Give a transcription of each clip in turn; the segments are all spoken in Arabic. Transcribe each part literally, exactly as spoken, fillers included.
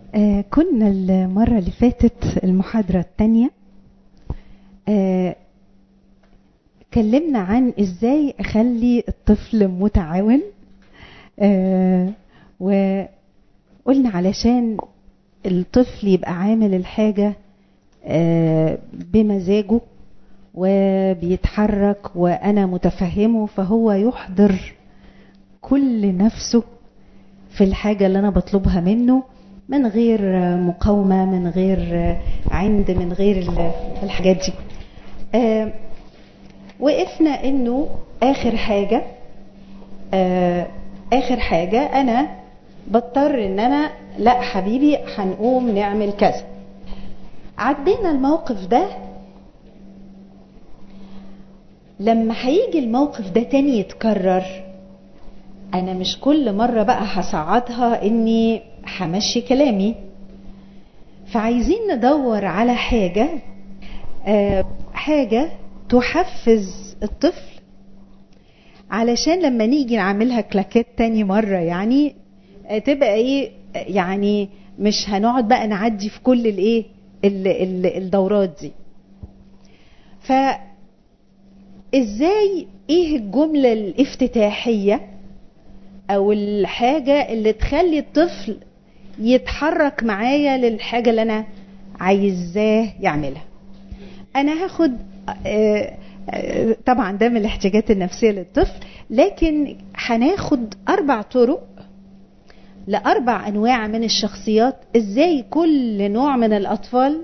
آه كنا المرة اللي فاتت المحاضرة الثانية آه كلمنا عن ازاي اخلي الطفل متعاون، آه وقلنا علشان الطفل يبقى عامل الحاجة آه بمزاجه وبيتحرك وانا متفهمه، فهو يحضر كل نفسه في الحاجة اللي انا بطلبها منه من غير مقاومة، من غير عند، من غير الحاجات دي. آه وقفنا انه اخر حاجة آه اخر حاجة انا بضطر ان انا لا حبيبي هنقوم نعمل كذا. عدينا الموقف ده. لما هيجي الموقف ده تاني يتكرر، انا مش كل مرة بقى هصعدها اني همشي كلامي، فعايزين ندور على حاجة آه حاجة تحفز الطفل علشان لما نيجي نعملها كلاكيت تاني مرة يعني آه تبقى ايه، يعني مش هنقعد بقى نعدي في كل الايه الدورات دي. فازاي ايه الجملة الافتتاحية او الحاجة اللي تخلي الطفل يتحرك معايا للحاجة اللي انا عايزاه يعملها؟ انا هاخد طبعا ده من الاحتياجات النفسية للطفل، لكن هناخد اربع طرق لاربع انواع من الشخصيات، ازاي كل نوع من الاطفال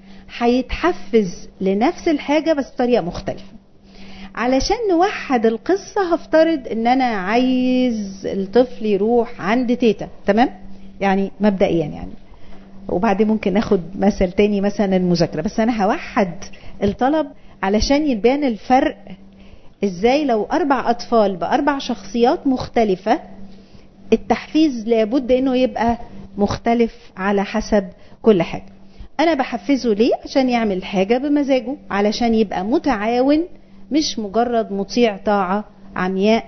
هيتحفز لنفس الحاجة بس بطريقة مختلفة. علشان نوحد القصة هفترض ان انا عايز الطفل يروح عند تيتا، تمام؟ يعني مبدئيا يعني، وبعدين ممكن ناخد مثل تاني مثلا المذاكرة، بس انا هوحد الطلب علشان يبان الفرق. ازاي لو اربع اطفال باربع شخصيات مختلفة التحفيز لابد انه يبقى مختلف على حسب كل حاجة. انا بحفزه ليه؟ عشان يعمل حاجة بمزاجه، علشان يبقى متعاون، مش مجرد مطيع طاعة عمياء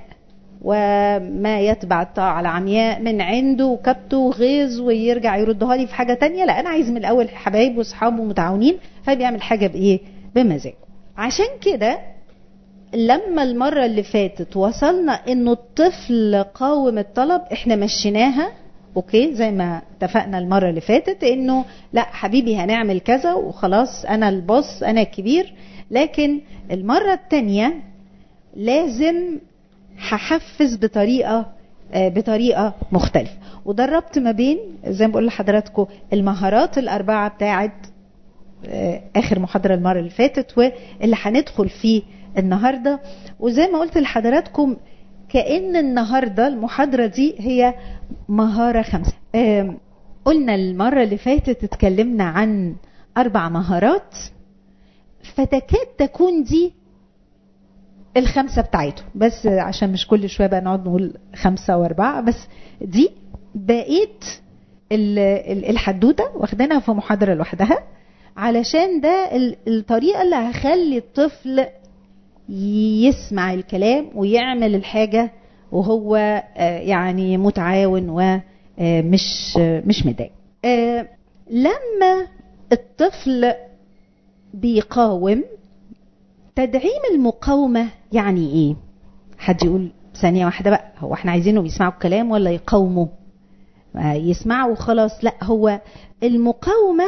وما يتبع الطاعة العمياء من عنده وكبته وغيظ ويرجع يردها لي في حاجة تانية. لا، انا عايز من الاول حبايب واصحابه متعاونين، فبيعمل حاجة بايه؟ بمزاجه. عشان كده لما المرة اللي فاتت وصلنا انه الطفل قاوم الطلب، احنا مشيناها اوكي زي ما اتفقنا المرة اللي فاتت انه لا حبيبي هنعمل كذا وخلاص، انا البوس انا الكبير. لكن المرة التانية لازم هحفز بطريقة بطريقة مختلفة، ودربت ما بين زي ما بقول لحضراتكم المهارات الأربعة بتاعت آخر محاضرة المرة اللي فاتت واللي هندخل فيه النهاردة. وزي ما قلت لحضراتكم كأن النهاردة المحاضرة دي هي مهارة خمسة. قلنا المرة اللي فاتت اتكلمنا عن أربع مهارات، فتكاد تكون دي الخمسة بتاعته، بس عشان مش كل شوية بقى نقعد نقول خمسة واربعة، بس دي بقيت الحدوتة واخدينها في محاضرة لوحدها، علشان ده الطريقة اللي هخلي الطفل يسمع الكلام ويعمل الحاجة وهو يعني متعاون ومش مش مضايق. لما الطفل بيقاوم، تدعيم المقاومة يعني ايه؟ حد يقول ثانية واحدة بقى، هو احنا عايزينهم يسمعوا الكلام ولا يقاوموا؟ يسمعوا وخلاص؟ لا، هو المقاومة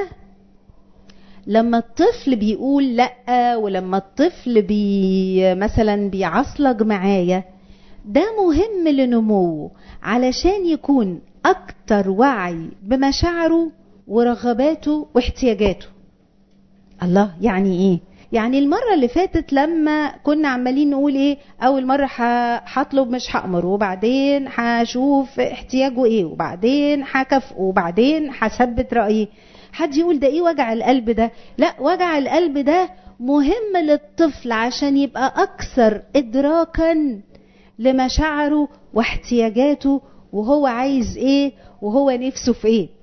لما الطفل بيقول لا، ولما الطفل بي مثلا بيعصلج معايا، ده مهم لنموه علشان يكون اكتر وعي بمشاعره ورغباته واحتياجاته. الله، يعني ايه؟ يعني المرة اللي فاتت لما كنا عمالين نقول ايه، اول مرة هطلب مش هأمر، وبعدين هشوف احتياجه ايه، وبعدين هكافئه، وبعدين هثبت رأيي. حد يقول ده ايه وجع القلب ده؟ لا، وجع القلب ده مهم للطفل عشان يبقى اكثر ادراكا لمشاعره واحتياجاته وهو عايز ايه وهو نفسه في ايه.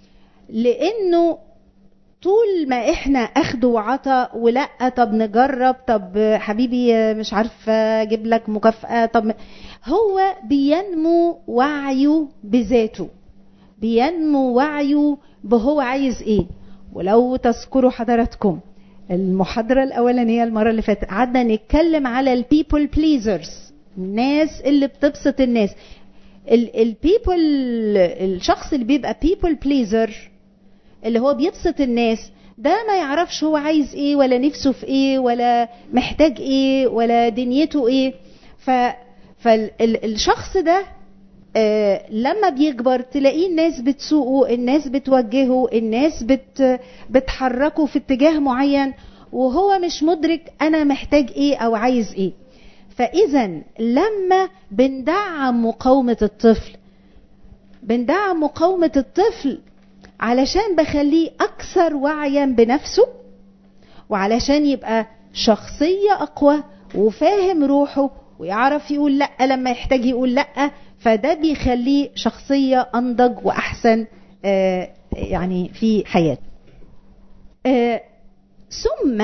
لانه طول ما احنا اخد وعطا ولا طب نجرب، طب حبيبي مش عارفه اجيب لك مكافأة، طب هو بينمو وعيه بذاته، بينمو وعيه بهو عايز ايه. ولو تذكروا حضراتكم المحاضرة الأولانية المرة اللي فاتت قعدنا نتكلم على البيبل بليزرز، الناس اللي بتبسط الناس. البيبل الشخص اللي بيبقى بيبل بليزر اللي هو بيبسط الناس ده ما يعرفش هو عايز ايه ولا نفسه في ايه ولا محتاج ايه ولا دنيته ايه. ف فالشخص ده آه لما بيكبر تلاقيه الناس بتسوقه، الناس بتوجهه، الناس بت بتحركه في اتجاه معين وهو مش مدرك انا محتاج ايه او عايز ايه. فاذا لما بندعم مقاومة الطفل بندعم مقاومة الطفل علشان بخليه اكثر وعيا بنفسه، وعلشان يبقى شخصية اقوى وفاهم روحه ويعرف يقول لا لما يحتاج يقول لا، فده بيخليه شخصية انضج واحسن آه يعني في حياته. آه ثم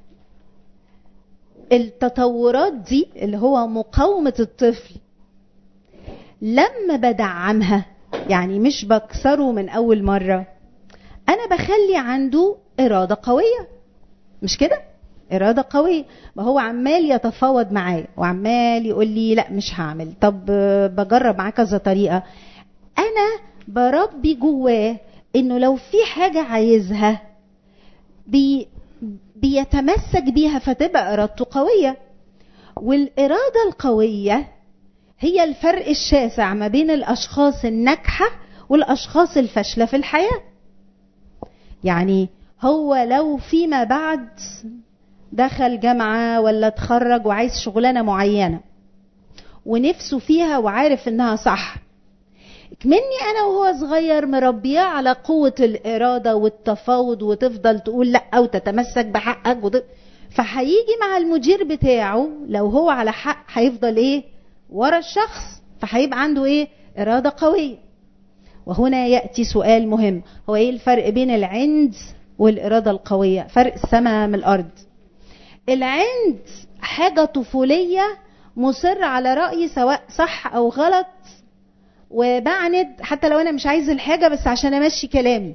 التطورات دي اللي هو مقاومة الطفل لما بدعمها، يعني مش بكسره من اول مرة، انا بخلي عنده ارادة قوية. مش كده؟ ارادة قوية. ما هو عمال يتفاوض معايا وعمال يقول لي لا مش هعمل، طب بجرب معاه كذا طريقة. انا بربي جواه انه لو في حاجة عايزها بي بيتمسك بيها فتبقى ارادته قوية. والارادة القوية هي الفرق الشاسع ما بين الاشخاص الناجحة والاشخاص الفاشلة في الحياة. يعني هو لو فيما بعد دخل جامعة ولا اتخرج وعايز شغلانة معينة ونفسه فيها وعارف انها صح، مني انا وهو صغير مربيه على قوة الارادة والتفاوض وتفضل تقول لا او تتمسك بحقك وت... فهيجي مع المدير بتاعه لو هو على حق هيفضل ايه ورا الشخص، فهيبقى عنده ايه ارادة قوية. وهنا يأتي سؤال مهم، هو ايه الفرق بين العند والارادة القوية؟ فرق السماء من الارض. العند حاجة طفولية مصر على رأيي سواء صح او غلط، وبعند حتى لو انا مش عايز الحاجة بس عشان امشي كلامي.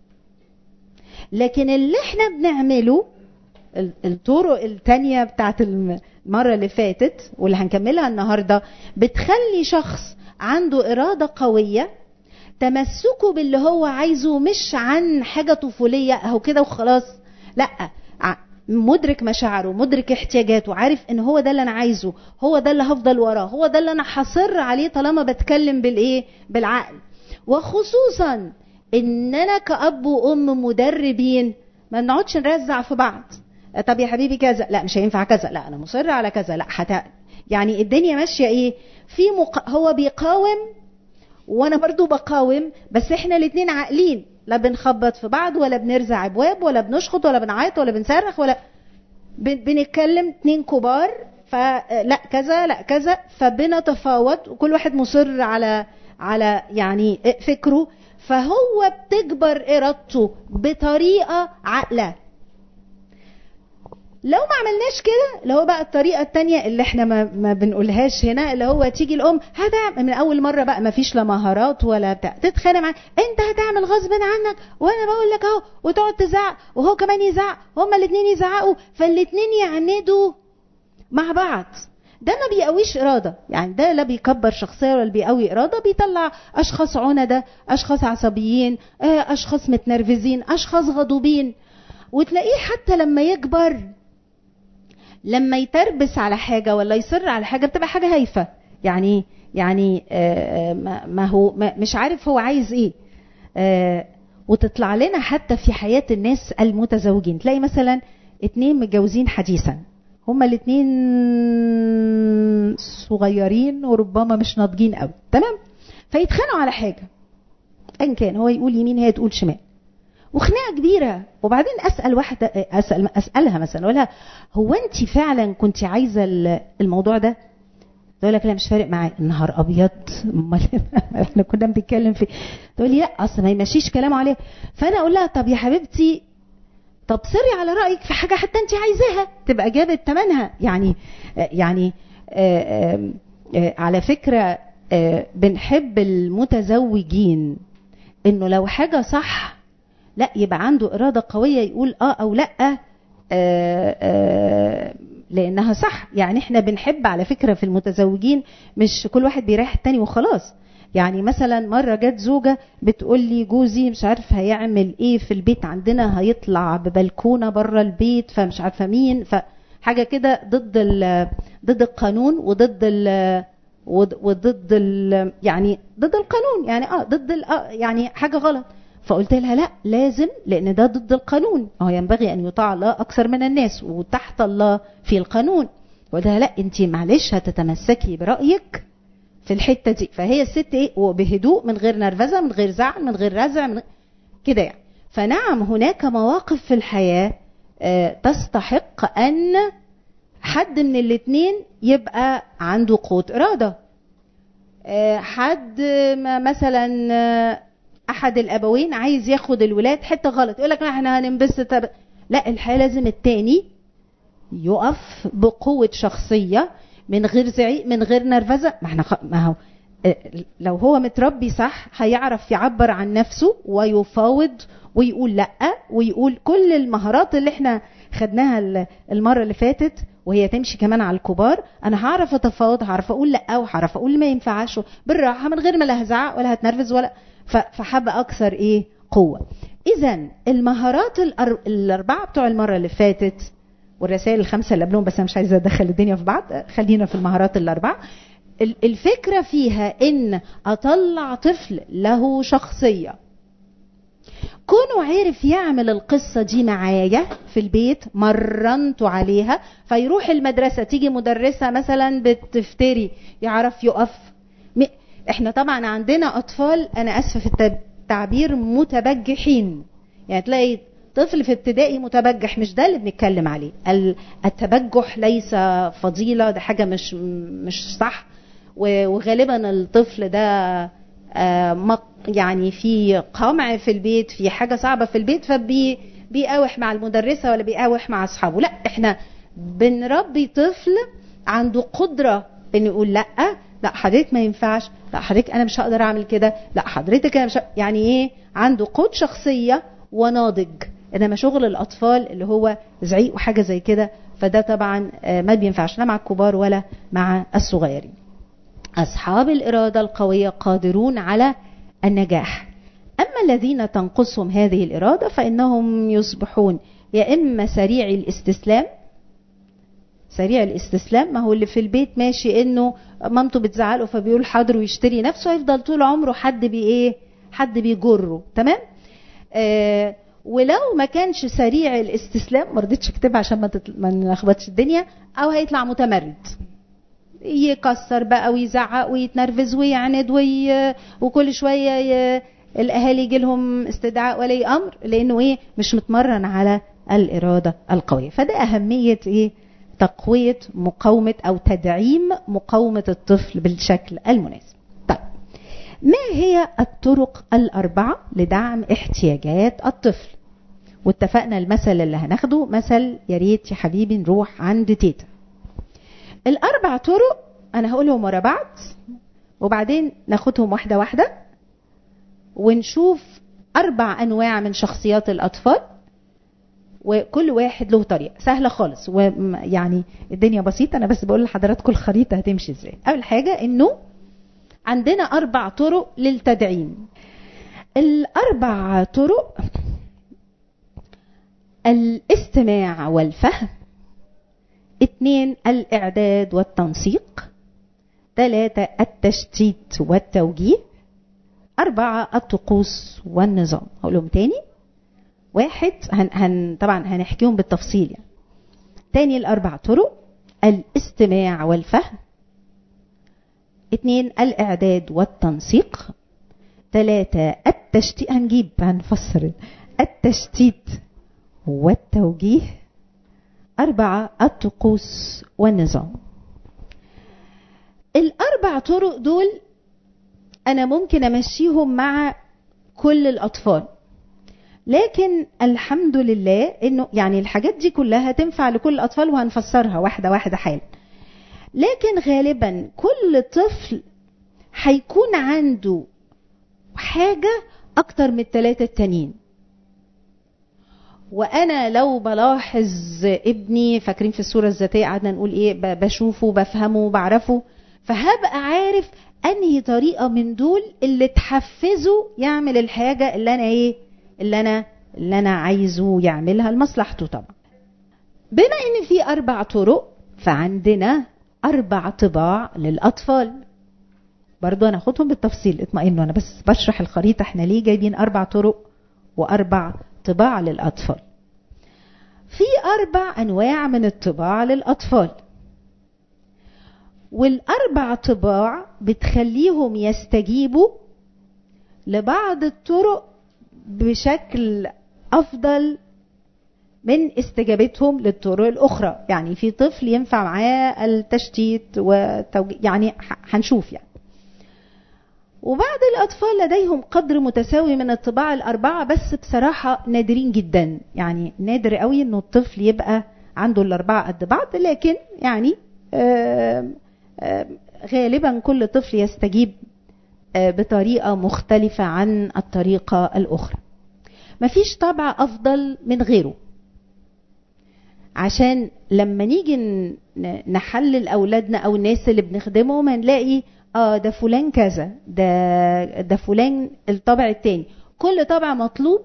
لكن اللي احنا بنعمله الطرق التانية بتاعت المرة اللي فاتت واللي هنكملها النهاردة بتخلي شخص عنده إرادة قوية تمسكه باللي هو عايزه، مش عن حاجة طفولية اهو كده وخلاص، لا، مدرك مشاعره، مدرك احتياجاته، عارف ان هو ده اللي انا عايزه، هو ده اللي هفضل وراه، هو ده اللي انا حصر عليه طالما بتكلم بالايه بالعقل. وخصوصا اننا كأب وام مدربين ما نقعدش نرزع في بعض، طب يا حبيبي كذا، لا مش هينفع كذا، لا انا مصر على كذا، لا حتى يعني الدنيا ماشيه ايه في مق... هو بيقاوم وانا برضو بقاوم، بس احنا الاتنين عاقلين، لا بنخبط في بعض ولا بنرزع ابواب ولا بنشخط ولا بنعيط ولا بنصرخ ولا بنتكلم، اتنين كبار فلا كذا لا كذا، فبنتفاوض وكل واحد مصر على على يعني فكره، فهو بتكبر ارادته بطريقه عاقله. لو ما عملناش كده اللي هو بقى الطريقه التانية اللي احنا ما, ما بنقولهاش هنا، اللي هو تيجي الام هتعمل من اول مره بقى ما فيش لا مهارات ولا بتاع، تتخانق معاه انت هتعمل غصب عنك وانا بقول لك اهو، وتقعد تزعق وهو كمان يزعق، هما الاثنين يزعقوا، فالاثنين يعندوا مع بعض. ده ما بيقويش اراده، يعني ده لا بيكبر شخصيه ولا بيقوي اراده، بيطلع اشخاص عنده، اشخاص عصبيين، اشخاص متنرفزين، اشخاص غضوبين. وتلاقيه حتى لما يكبر لما يتربس على حاجة ولا يصر على حاجة بتبقى حاجة هايفة، يعني يعني ما هو مش عارف هو عايز ايه. وتطلع لنا حتى في حياة الناس المتزوجين، تلاقي مثلا اتنين متجوزين حديثا، هما الاتنين صغيرين وربما مش ناضجين قوي، تمام، فيتخانقوا على حاجة ان كان هو يقول يمين هي تقول شمال، وخناقه كبيره. وبعدين اسال واحده اسال اسالها مثلا اقول لها هو انت فعلا كنت عايزه الموضوع ده؟ تقول لك لا مش فارق معايا. النهار ابيض، امال احنا كنا بنتكلم في، تقول لي لا اصل ما يمشيش كلامه عليه. فانا اقول لها طب يا حبيبتي، طب سري على رايك في حاجه حتى انت عايزاها تبقى جابت ثمنها. يعني يعني آآ آآ على فكره بنحب المتزوجين انه لو حاجة صح لا يبقى عنده إرادة قوية يقول اه او لا، آه آه لانها صح. يعني احنا بنحب على فكرة في المتزوجين مش كل واحد بيريح التاني وخلاص. يعني مثلا مرة جت زوجة بتقول لي جوزي مش عارف هيعمل ايه في البيت عندنا، هيطلع ببلكونة بره البيت فمش عارفة مين، فحاجة كده ضد ضد القانون وضد ال وضد ال يعني ضد القانون، يعني اه ضد اه يعني حاجة غلط. فقلت لها لا لازم، لان ده ضد القانون، هو ينبغي ان يطاع الله اكثر من الناس وتحت الله في القانون. قلت لها لا انت معلش هتتمسكي برأيك في الحتة دي. فهي الست ايه وبهدوء من غير نرفزة من غير زعل من غير رزع من كده يعني. فنعم هناك مواقف في الحياة آه تستحق ان حد من الاتنين يبقى عنده قوة إرادة. آه حد مثلا آه احد الابوين عايز ياخد الولاد حتة غلط، يقول لك احنا هننبسط، لا الحياة لازم التاني يقف بقوة شخصية من غير زعيق من غير نرفزة. ما احنا خ... ما هو لو هو متربي صح هيعرف يعبر عن نفسه ويفاوض ويقول لا، ويقول كل المهارات اللي احنا خدناها المرة اللي فاتت، وهي تمشي كمان على الكبار. انا هعرف اتفاوض، هعرف اقول لا وهعرف اقول ما ينفعش بالراحة من غير ما لا هزعق ولا هتنرفز ولا ف... فحب اكثر ايه قوة. اذا المهارات الأر... الاربعة بتوع المرة اللي فاتت والرسائل الخمسة اللي قبلهم، بس أنا مش عايزة أدخل الدنيا في بعض، خلينا في المهارات الأربعة. الفكرة فيها إن أطلع طفل له شخصية، كونه عارف يعمل القصة دي معايا في البيت، مرنته عليها، فيروح المدرسة تيجي مدرسة مثلا بتفتري يعرف يقف. احنا طبعا عندنا أطفال، أنا أسفة في التعبير، متبجحين. يعني تلاقي طفل في ابتدائي متبجح، مش ده اللي بنتكلم عليه. التبجح ليس فضيلة، ده حاجة مش مش صح. وغالبا الطفل ده يعني في قمع في البيت، في حاجة صعبة في البيت، فبي بيقاوح مع المدرسة ولا بيقاوح مع أصحابه. لا احنا بنربي طفل عنده قدرة انه يقول لا لا حضرتك ما ينفعش، لا حضرتك انا مش هقدر اعمل كده، لا حضرتك انا مش ه... يعني ايه، عنده قوة شخصية وناضج. انما شغل الاطفال اللي هو زعيق وحاجه زي كده، فده طبعا ما بينفعش لا مع الكبار ولا مع الصغيرين. اصحاب الاراده القويه قادرون على النجاح. اما الذين تنقصهم هذه الاراده فانهم يصبحون يا اما سريع الاستسلام. سريع الاستسلام ما هو اللي في البيت ماشي انه مامته بتزعله فبيقول حاضر ويشتري نفسه، هيفضل طول عمره حد بي ايه حد بيجره. تمام. آه ولو ما كانش سريع الاستسلام، ما رضيتش اكتبها عشان ما تتل... ما نلخبطش الدنيا، او هيطلع متمرد يكسر بقى ويزعق ويتنرفز ويعند وي... وكل شويه ي... الاهالي يجي لهم استدعاء ولي امر، لانه ايه مش متمرن على الاراده القويه. فده اهميه ايه تقويه مقاومه او تدعيم مقاومه الطفل بالشكل المناسب. طيب ما هي الطرق الأربعة لدعم احتياجات الطفل؟ واتفقنا المثل اللي هناخده مثل يا ريت يا حبيبي نروح عند تيتا. الأربع طرق أنا هقولهم ورا بعض وبعدين ناخدهم واحدة واحدة ونشوف أربع أنواع من شخصيات الأطفال، وكل واحد له طريقة سهلة خالص، ويعني الدنيا بسيطة. أنا بس بقول لحضراتكم الخريطة هتمشي إزاي. أول حاجة إنه عندنا أربع طرق للتدعيم. الأربع طرق: الاستماع والفهم، اثنين الإعداد والتنسيق، ثلاثة التشتيت والتوجيه، أربعة الطقوس والنظام. هقولهم تاني. واحد هن هن طبعا هنحكيهم بالتفصيل يعني. تاني الأربع طرق: الاستماع والفهم، اثنين الإعداد والتنسيق، ثلاثة التشتيت، هنجيب هنفسر التشتيت والتوجيه، أربعة الطقوس والنظام. الأربع طرق دول أنا ممكن أمشيهم مع كل الأطفال، لكن الحمد لله إنه يعني الحاجات دي كلها تنفع لكل الأطفال وهنفسرها واحدة واحدة حالا. لكن غالبا كل طفل هيكون عنده حاجة اكتر من الثلاثة التانيين. وانا لو بلاحظ ابني، فاكرين في الصورة الذاتية قعدنا نقول ايه، بشوفه بفهمه بعرفه، فهبقى عارف انهي طريقة من دول اللي تحفزه يعمل الحاجة اللي انا ايه اللي انا اللي انا عايزه يعملها لمصلحته. طبعا بما ان في اربع طرق، فعندنا اربع طباع للاطفال. برضو انا اخدهم بالتفصيل، اطمئنوا، انا بس بشرح الخريطة احنا ليه جايبين اربع طرق واربع طباع للاطفال. في اربع انواع من الطباع للاطفال، والاربع طباع بتخليهم يستجيبوا لبعض الطرق بشكل افضل من استجابتهم للطرق الاخرى. يعني في طفل ينفع معاه التشتيت وتوجيه، يعني هنشوف يعني. وبعض الاطفال لديهم قدر متساوي من الطباع الاربعه، بس بصراحه نادرين جدا، يعني نادر قوي انه الطفل يبقى عنده الاربعه قد بعض، لكن يعني آآ آآ غالبا كل طفل يستجيب بطريقه مختلفه عن الطريقه الاخرى. مفيش طبع افضل من غيره، عشان لما نيجي نحلل اولادنا او الناس اللي بنخدمهم هنلاقي اه ده فلان كذا، ده ده فلان الطبع التاني. كل طبع مطلوب،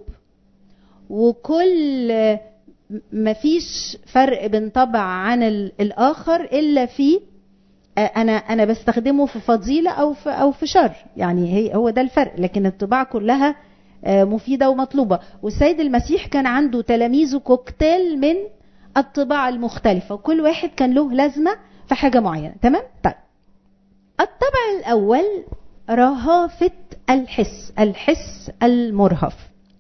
وكل مفيش فرق بين طبع عن الاخر الا في انا انا بستخدمه في فضيله او في او في شر، يعني هي هو ده الفرق، لكن الطباع كلها مفيده ومطلوبه. والسيد المسيح كان عنده تلاميذه كوكتيل من الطباع المختلفه، وكل واحد كان له لازمه في حاجه معينه. تمام. طيب الطبع الأول رهافة الحس، الحس المرهف.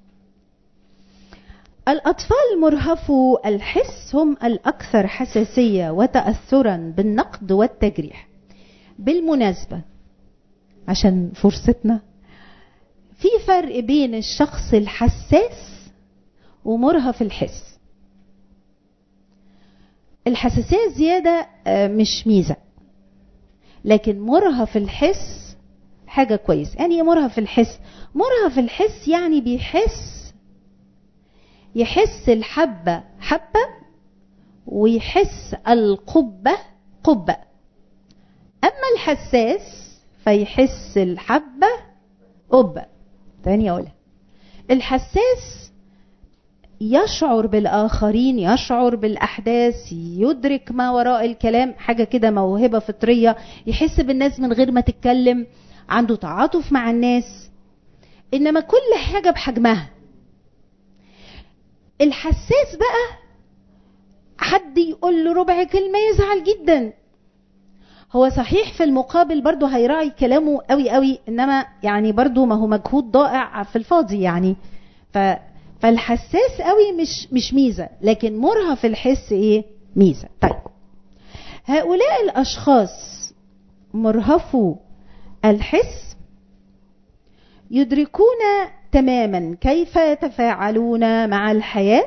الأطفال مرهفو الحس هم الأكثر حساسية وتأثرا بالنقد والتجريح. بالمناسبة عشان فرصتنا، في فرق بين الشخص الحساس ومرهف الحس. الحساسية زيادة مش ميزة، لكن مرهف الحس حاجة كويس. يعني ايه مرهف الحس؟ مرهف الحس يعني بيحس، يحس الحبة حبة ويحس القبة قبة. اما الحساس فيحس الحبة قبة. تاني اقولها، الحساس يشعر بالآخرين، يشعر بالأحداث، يدرك ما وراء الكلام، حاجة كده موهبة فطرية، يحس بالناس من غير ما تتكلم، عنده تعاطف مع الناس، إنما كل حاجة بحجمها. الحساس بقى حد يقول له ربع كلمة يزعل جدا. هو صحيح في المقابل برضو هيراعي كلامه قوي قوي، إنما يعني برضو ما هو مجهود ضائع في الفاضي يعني. ف فالحساس قوي مش مش ميزة، لكن مرهف الحس ايه؟ ميزة. طيب هؤلاء الاشخاص مرهفو الحس يدركون تماما كيف يتفاعلون مع الحياة،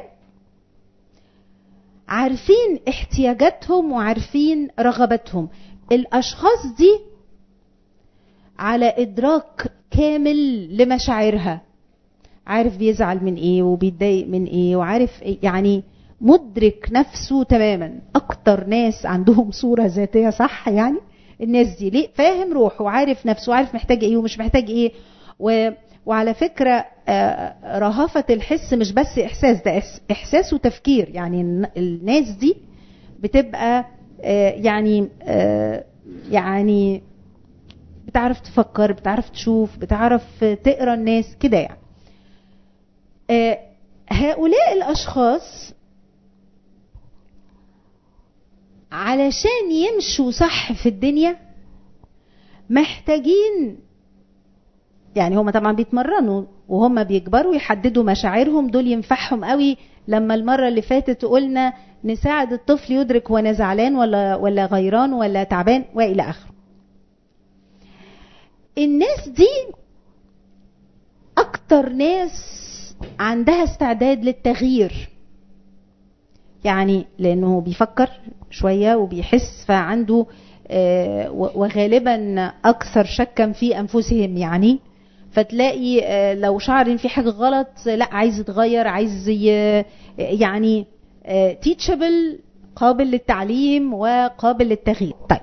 عارفين احتياجاتهم وعارفين رغباتهم. الاشخاص دي على ادراك كامل لمشاعرها، عارف بيزعل من ايه وبيتضايق من ايه وعارف إيه، يعني مدرك نفسه تماما. اكتر ناس عندهم صورة ذاتية صح، يعني الناس دي ليه فاهم روحه وعارف نفسه وعارف محتاج ايه ومش محتاج ايه. و... وعلى فكرة رهافة الحس مش بس احساس، ده احساس وتفكير. يعني الناس دي بتبقى يعني يعني بتعرف تفكر، بتعرف تشوف، بتعرف تقرأ الناس كده يعني. هؤلاء الأشخاص علشان يمشوا صح في الدنيا محتاجين، يعني هم طبعا بيتمرنوا وهم بيكبروا يحددوا مشاعرهم. دول ينفعهم قوي لما المرة اللي فاتت قلنا نساعد الطفل يدرك هو انا زعلان ولا ولا غيران ولا تعبان والى اخره. الناس دي اكتر ناس عندها استعداد للتغيير، يعني لانه بيفكر شوية وبيحس، فعنده وغالبا اكثر شكا في انفسهم، يعني فتلاقي لو شعر ان في حاجه غلط لا عايز يتغير، عايز يعني تيتشابل، قابل للتعليم وقابل للتغيير. طيب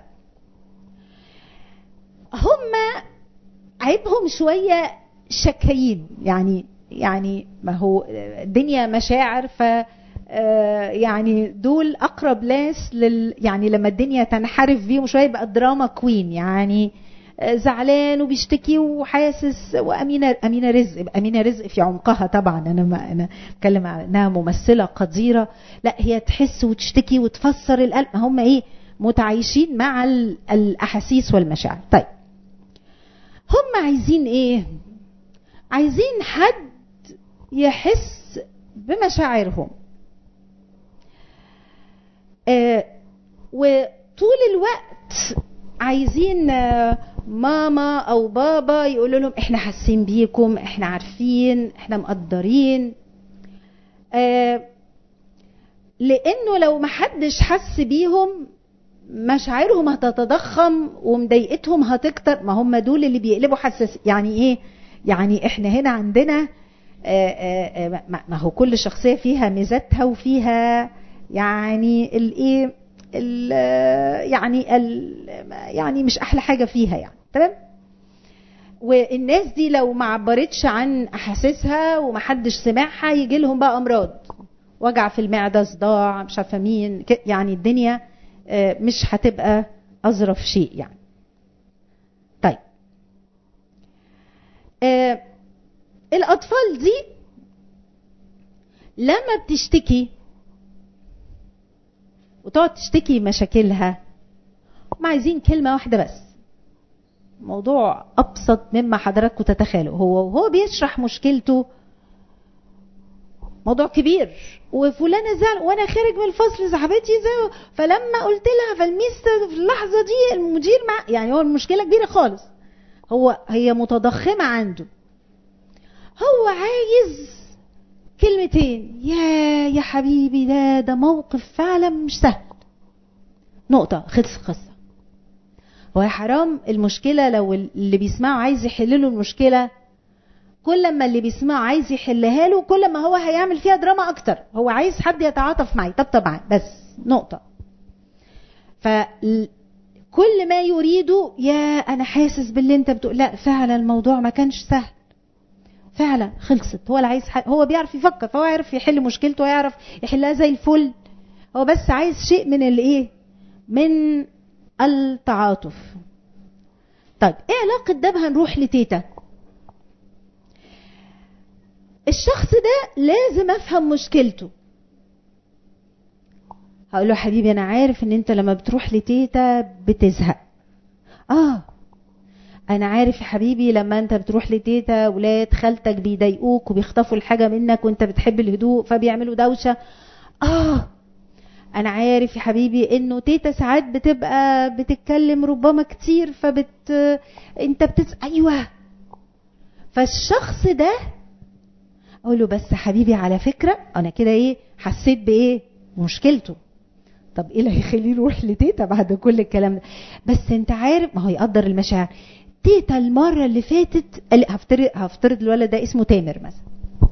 هم عيبهم شويه شكايين، يعني يعني ما هو الدنيا مشاعر، ف يعني دول اقرب ناس لل يعني لما الدنيا تنحرف بيهم شويه يبقى الدراما كوين، يعني زعلان وبيشتكي وحاسس. وامينه امينه رزق امينه رزق في عمقها طبعا، انا ما انا بتكلم عن انها ممثله قديره، لا هي تحس وتشتكي وتفسر القلب، هم ايه متعايشين مع الاحاسيس والمشاعر. طيب هم عايزين ايه؟ عايزين حد يحس بمشاعرهم، آه وطول الوقت عايزين آه ماما او بابا يقولوا لهم احنا حاسين بيكم، احنا عارفين، احنا مقدرين. آه لانه لو محدش حس بيهم مشاعرهم هتتضخم ومضايقتهم هتكتر، ما هم دول اللي بيقلبوا حساس. يعني ايه؟ يعني احنا هنا عندنا آآ آآ ما هو كل شخصية فيها ميزاتها وفيها يعني الايه يعني ال يعني مش احلى حاجة فيها يعني، تمام؟ والناس دي لو ما عبرتش عن احاسيسها ومحدش سمعها يجي لهم بقى امراض، وجع في المعدة، صداع، مش عارفه مين، يعني الدنيا مش هتبقى اظرف شيء يعني. طيب آه الاطفال دي لما بتشتكي وتقعد تشتكي مشاكلها، هم عايزين كلمة واحدة بس. موضوع ابسط مما حضراتكم تتخيلوا. هو وهو بيشرح مشكلته موضوع كبير، وفلانة زعل وانا خارج من الفصل صاحبتي زي، فلما قلت لها فالميس في اللحظة دي المدير مع، يعني هو المشكلة كبيرة خالص، هو هي متضخمة عنده، هو عايز كلمتين، يا يا حبيبي ده ده موقف فعلا مش سهل، نقطة، خلص قصة. هو يا حرام المشكلة لو اللي بيسمعه عايز يحل له المشكلة، كل ما اللي بيسمعه عايز يحلها له كل ما هو هيعمل فيها دراما اكتر. هو عايز حد يتعاطف معي، طب طبعا بس نقطة. فكل ما يريده يا انا حاسس باللي انت بتقول، لا فعلا الموضوع ما كانش سهل فعلا، خلصت. هو اللي عايز حل. هو بيعرف يفكر، فهو يعرف يحل مشكلته ويعرف يحلها زي الفل، هو بس عايز شيء من الايه، من التعاطف. طيب ايه علاقة ده بهنروح لتيتا؟ الشخص ده لازم افهم مشكلته. هقول له حبيبي انا عارف ان انت لما بتروح لتيتا بتزهق، اه انا عارف يا حبيبي لما انت بتروح لتيتا ولاد خالتك بيضايقوك وبيخطفوا الحاجة منك وانت بتحب الهدوء فبيعملوا دوشة، اه انا عارف يا حبيبي انه تيتا ساعات بتبقى بتتكلم ربما كتير فبت انت بتس ايوه. فالشخص ده اقول له بس حبيبي على فكرة انا كده ايه حسيت بايه مشكلته. طب ايه اللي هيخليه يروح لتيتا بعد كل الكلام ده؟ بس انت عارف، ما هو يقدر المشاعر. تيتا المرة اللي فاتت هفترض هفترض الولد ده اسمه تامر مثلا،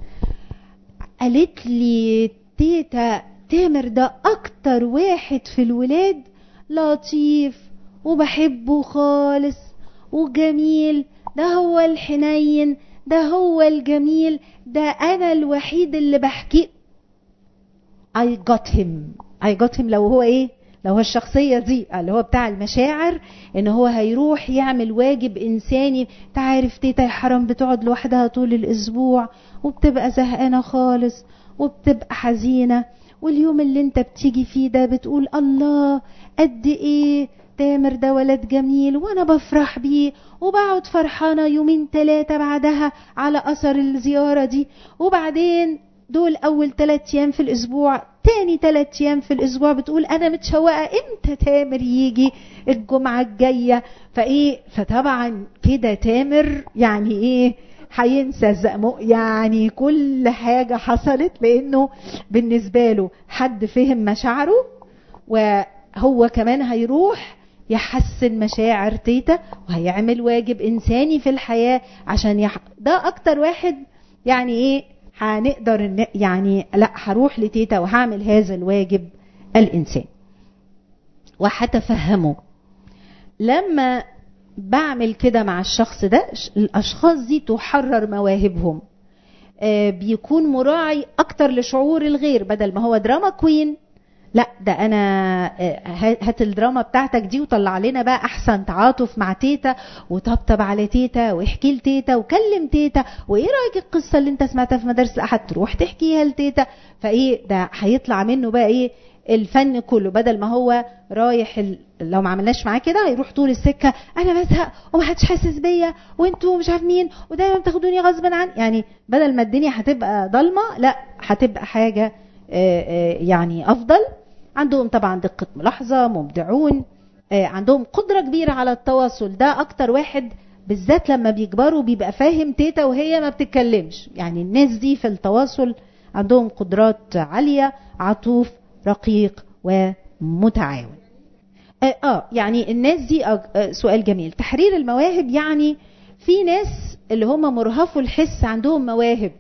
قالت لي تيتا تامر ده اكتر واحد في الولاد لطيف وبحبه خالص وجميل، ده هو الحنين، ده هو الجميل، ده انا الوحيد اللي بحكي. I got him I got him لو هو ايه، لو هو الشخصية دي اللي هو بتاع المشاعر، ان هو هيروح يعمل واجب انساني. تعرف تيتا يا حرام بتقعد لوحدها طول الاسبوع وبتبقى زهقانة خالص وبتبقى حزينة، واليوم اللي انت بتيجي فيه ده بتقول الله قد ايه تامر ده ولد جميل وانا بفرح بيه، وبقعد فرحانة يومين ثلاثة بعدها على اثر الزيارة دي، وبعدين دول اول ثلاث ايام في الاسبوع، تاني ثلاث ايام في الاسبوع بتقول انا متشوقة امتى تامر يجي الجمعة الجاية. فايه فطبعا كده تامر يعني ايه هينسى يعني كل حاجة حصلت، لانه بالنسبة له حد فهم مشاعره، وهو كمان هيروح يحسن مشاعر تيتا وهيعمل واجب انساني في الحياة عشان يح... ده اكتر واحد يعني ايه هنقدر يعني لا هروح لتيتا وهعمل هذا الواجب الانساني وهتفهمه. لما بعمل كده مع الشخص ده الاشخاص دي تحرر مواهبهم، آه بيكون مراعي اكتر لشعور الغير، بدل ما هو دراما كوين لا ده انا هات الدراما بتاعتك دي وطلع لنا بقى احسن تعاطف مع تيتا وطبطب على تيتا واحكي لتيتا وكلم تيتا، وايه رايك القصه اللي انت سمعتها في مدارس الاحد تروح تحكيها لتيتا. فايه ده هيطلع منه بقى ايه الفن كله، بدل ما هو رايح ال... لو ما عملناش معاه كده هيروح طول السكه انا بزهق ومحدش حاسس بيا وانتوا مش عارف مين ودايما بتاخدوني غصب عني، يعني بدل ما الدنيا هتبقى ضلمه لا هتبقى حاجه يعني افضل. عندهم طبعا دقة ملاحظة، مبدعون، عندهم قدرة كبيرة على التواصل. ده اكتر واحد بالذات لما بيكبروا بيبقى فاهم تيتا وهي ما بتتكلمش، يعني الناس دي في التواصل عندهم قدرات عالية، عطوف، رقيق ومتعاون. اه يعني الناس دي آه سؤال جميل. تحرير المواهب يعني في ناس اللي هم مرهفوا الحس عندهم مواهب،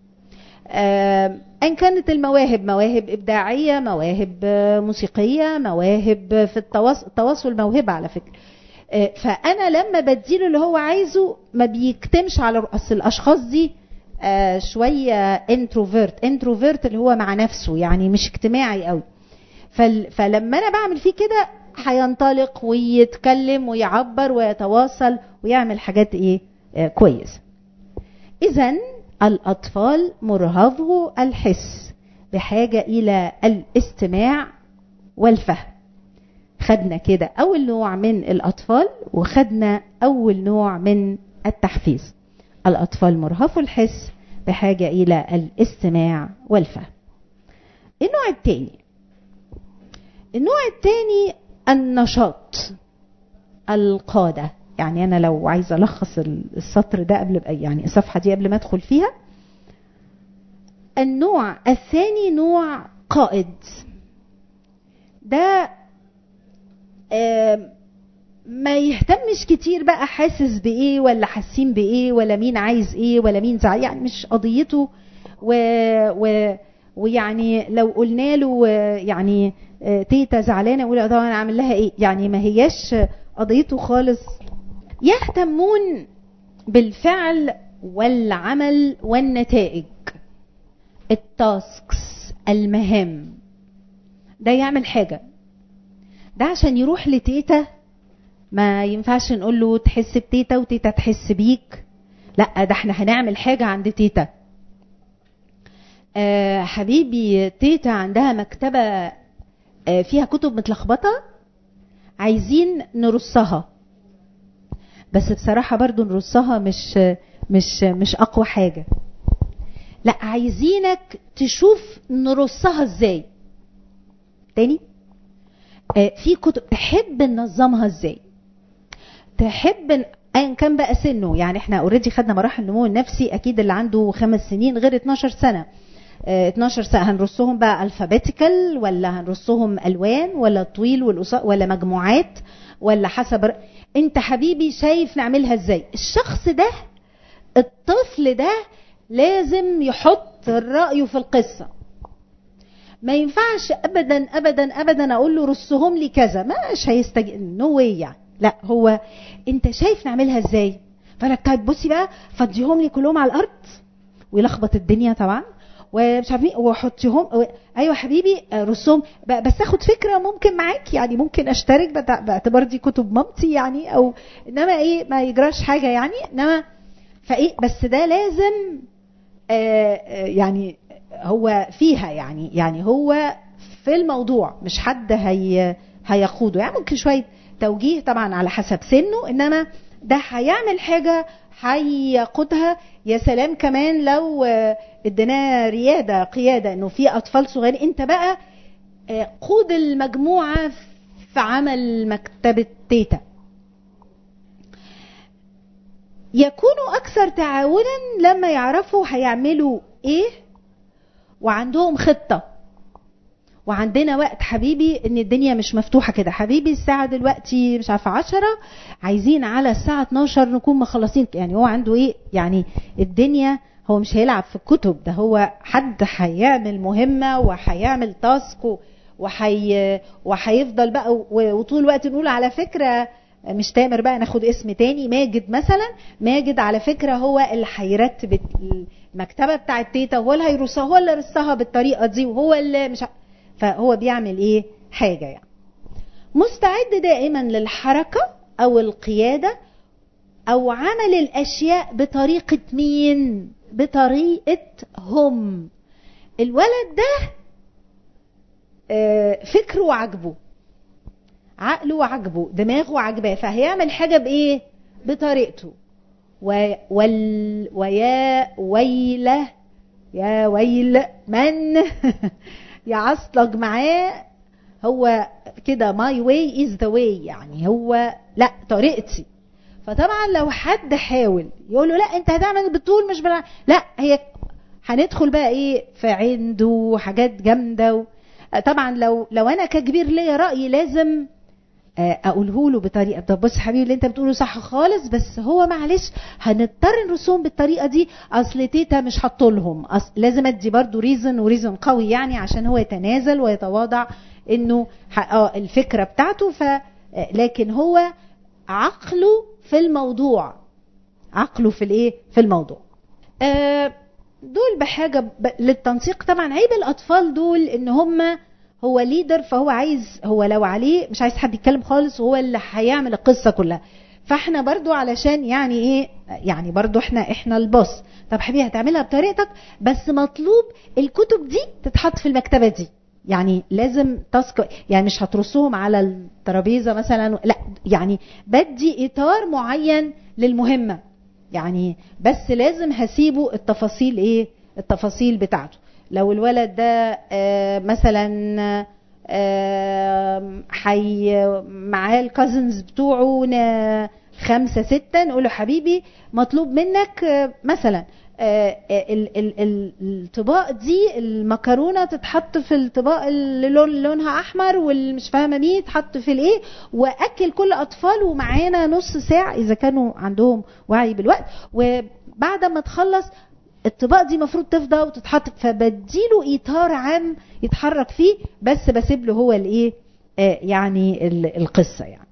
آه ان كانت المواهب مواهب ابداعيه، مواهب موسيقيه، مواهب في التواصل، التواصل موهبه على فكره. آه فانا لما بديله اللي هو عايزه ما بيكتمش على اصل الاشخاص دي آه شويه انتروفيرت، انتروفيرت اللي هو مع نفسه يعني مش اجتماعي قوي. فلما انا بعمل فيه كده هينطلق ويتكلم ويعبر ويتواصل ويعمل حاجات ايه آه كويس. اذن الأطفال مرهفو الحس بحاجة إلى الاستماع والفهم. خدنا كده أول نوع من الأطفال وخدنا أول نوع من التحفيز. الأطفال مرهفو الحس بحاجة إلى الاستماع والفهم. النوع الثاني النوع الثاني النشاط، القادة. يعني أنا لو عايزة ألخص السطر ده قبل يعني الصفحة دي قبل ما أدخل فيها، النوع الثاني نوع قائد. ده ما يهتمش كتير بقى حاسس بإيه ولا حاسين بإيه ولا مين عايز إيه ولا مين زعل، يعني مش قضيته. و, و ويعني لو قلنا له يعني تيتا زعلانة يقول طبعا أنا أعمل لها إيه، يعني ما هياش قضيته خالص. يهتمون بالفعل والعمل والنتائج، التاسكس، المهام. ده يعمل حاجة، ده عشان يروح لتيتا ما ينفعش نقول له تحس بتيتا وتيتا تحس بيك، لا ده احنا هنعمل حاجة عند تيتا. آه حبيبي تيتا عندها مكتبة آه فيها كتب متلخبطة عايزين نرصها، بس بصراحة برضو نرصها مش مش مش أقوى حاجة، لا عايزينك تشوف نرصها ازاي. تاني آه في كتب تحب ننظمها ازاي، تحب ايا كان بقى سنه. يعني احنا اوريدي خدنا مراحل النمو النفسي، اكيد اللي عنده خمس سنين غير اتناشر سنة. اه اتناشر سنة هنرصهم بقى الفابيتيكال ولا هنرصهم الوان ولا طويل والقصار ولا مجموعات ولا حسب. انت حبيبي شايف نعملها ازاي. الشخص ده الطفل ده لازم يحط رأيه في القصة، ما ينفعش ابدا ابدا ابدا اقول له رصهم لي كذا، مش هيستجيب نو واي يعني. لا هو انت شايف نعملها ازاي، فلك طيب بصي بقى فضيهم لي كلهم على الارض ويلخبط الدنيا طبعا ومش عارفين وحطيهم و... ايوه حبيبي رسوم بس اخد فكره ممكن معاك، يعني ممكن اشترك باعتبار دي كتب مامتي يعني، او انما ايه ما يجراش حاجه يعني. انما فايه بس ده لازم آه يعني هو فيها يعني يعني هو في الموضوع مش حد هي هيقوده، يعني ممكن شويه توجيه طبعا على حسب سنه، انما ده هيعمل حاجه هيقودها. يا سلام كمان لو اديناه رياده قياده انه في اطفال صغيرين، انت بقى قود المجموعه في عمل مكتبه تيتا. يكونوا اكثر تعاونا لما يعرفوا هيعملوا ايه وعندهم خطه وعندنا وقت حبيبي، ان الدنيا مش مفتوحة كده حبيبي، الساعة دلوقتي مش عارفة عشرة، عايزين على الساعة اتناشر نكون مخلصين. يعني هو عنده ايه يعني الدنيا، هو مش هيلعب في الكتب، ده هو حد هيعمل مهمة وهيعمل تاسك وحي وهيفضل بقى، وطول الوقت نقول على فكرة مش تامر بقى، ناخد اسم تاني، ماجد مثلا. ماجد على فكرة هو اللي هيرتب المكتبة بتاعت تيتا، هو اللي هيرصها، هو اللي رصها بالطريقة دي، وهو اللي مش ع... فهو بيعمل ايه حاجة يعني. مستعد دائما للحركة او القيادة او عمل الاشياء بطريقة مين؟ بطريقة هم. الولد ده فكره عجبه، عقله عجبه، دماغه عجباه، فهيعمل حاجة بايه؟ بطريقته. وال ويا ويله يا ويل من يعصلج معاه، هو كده my way is the way، يعني هو لا طريقتي. فطبعا لو حد حاول يقول له لا انت هتعمل بالطول مش بلا، لا هي هندخل بقى ايه في عنده حاجات جامده و... طبعا لو لو انا ككبير ليا راي لازم اقوله له بطريقه، طب بص حبيبي اللي انت بتقوله صح خالص، بس هو معلش هنضطر نرسم بالطريقه دي، اصل تيتا مش هتطولهم، أصل لازم ادي برضو ريزن وريزن قوي يعني عشان هو يتنازل ويتواضع انه اه الفكره بتاعته. ف لكن هو عقله في الموضوع، عقله في الايه في الموضوع. آه دول بحاجه للتنسيق. طبعا عيب الاطفال دول ان هم هو ليدر، فهو عايز، هو لو عليه مش عايز حد يتكلم خالص، وهو اللي هيعمل القصه كلها. فاحنا برضو علشان يعني ايه يعني برضو احنا احنا البوس. طب حبيبي هتعملها بطريقتك، بس مطلوب الكتب دي تتحط في المكتبه دي، يعني لازم تاسك، يعني مش هترصهم على الترابيزه مثلا، لا يعني بدي اطار معين للمهمه يعني، بس لازم هسيبه التفاصيل ايه التفاصيل بتاعته. لو الولد ده آه مثلا آه حي معاه الكازنز بتوعه خمسة ستة، نقوله حبيبي مطلوب منك آه مثلا آه الطباق دي المكرونة تتحط في الطباق اللي لونها احمر، والمش فاهمة مين تحط في الايه، واكل كل اطفال ومعانا نص ساعة اذا كانوا عندهم وعي بالوقت، وبعد ما تخلص الطباق دي مفروض تفضى وتتحط. فبديله اطار عام يتحرك فيه، بس بسيب له هو الايه آه يعني القصه يعني.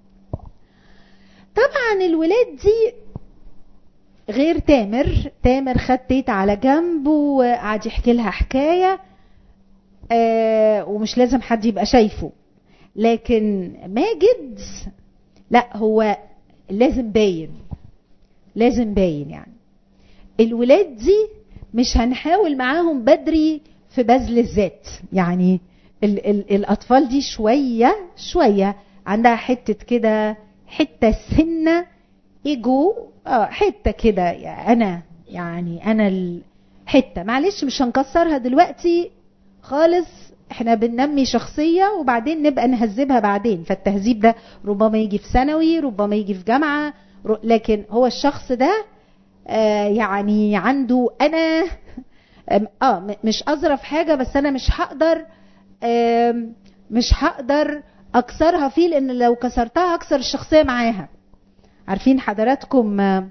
طبعا الولاد دي غير تامر. تامر خد تيتا على جنب وقعد يحكي لها حكايه آه ومش لازم حد يبقى شايفه، لكن ماجد لا هو لازم باين، لازم باين يعني. الولاد دي مش هنحاول معاهم بدري في بذل الذات، يعني ال ال الأطفال دي شوية شوية عندها حتة كده، حتة سنة إيجو، آه حتة كده أنا يعني أنا الحتة، معلش مش هنكسرها دلوقتي خالص، احنا بننمي شخصية وبعدين نبقى نهذبها بعدين. فالتهذيب ده ربما يجي في ثانوي، ربما يجي في جامعة، لكن هو الشخص ده آه يعني عنده انا اه مش اظرف حاجه، بس انا مش هقدر آه مش هقدر اكسرها فيه، لان لو كسرتها هكسر الشخصيه معاها. عارفين حضراتكم آه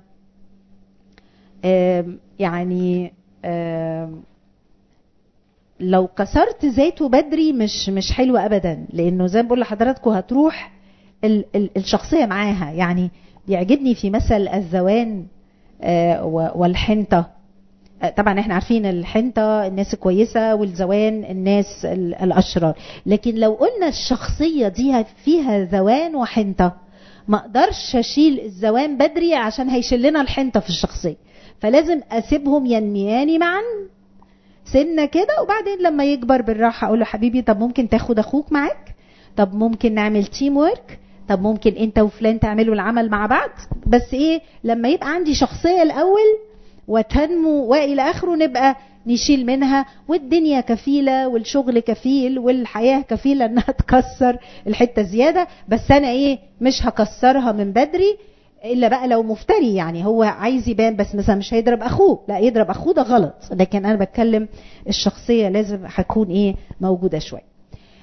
آه يعني آه لو كسرت ذاته بدري مش مش حلوه ابدا، لانه زي ما بقول لحضراتكم هتروح ال ال الشخصيه معاها. يعني بيعجبني في مثل الزوان والحنطة. طبعا احنا عارفين الحنطة الناس كويسة والزوان الناس الأشرار، لكن لو قلنا الشخصية دي فيها زوان وحنطة، ما اقدرش اشيل الزوان بدري عشان هيشلنا الحنطة في الشخصية، فلازم اسيبهم ينمياني معا سنة كده، وبعدين لما يكبر بالراحة اقول له حبيبي طب ممكن تاخد اخوك معاك، طب ممكن نعمل تيم وورك، طب ممكن انت وفلان تعملوا العمل مع بعض، بس ايه لما يبقى عندي شخصية الاول وتنمو والى اخره نبقى نشيل منها، والدنيا كفيلة والشغل كفيل والحياة كفيلة انها تكسر الحتة زيادة، بس انا ايه مش هكسرها من بدري الا بقى لو مفتري، يعني هو عايز يبان بس مثلا مش هيضرب اخوه، لا يضرب اخوه ده غلط، لكن انا بتكلم الشخصية لازم هتكون ايه موجودة شوية.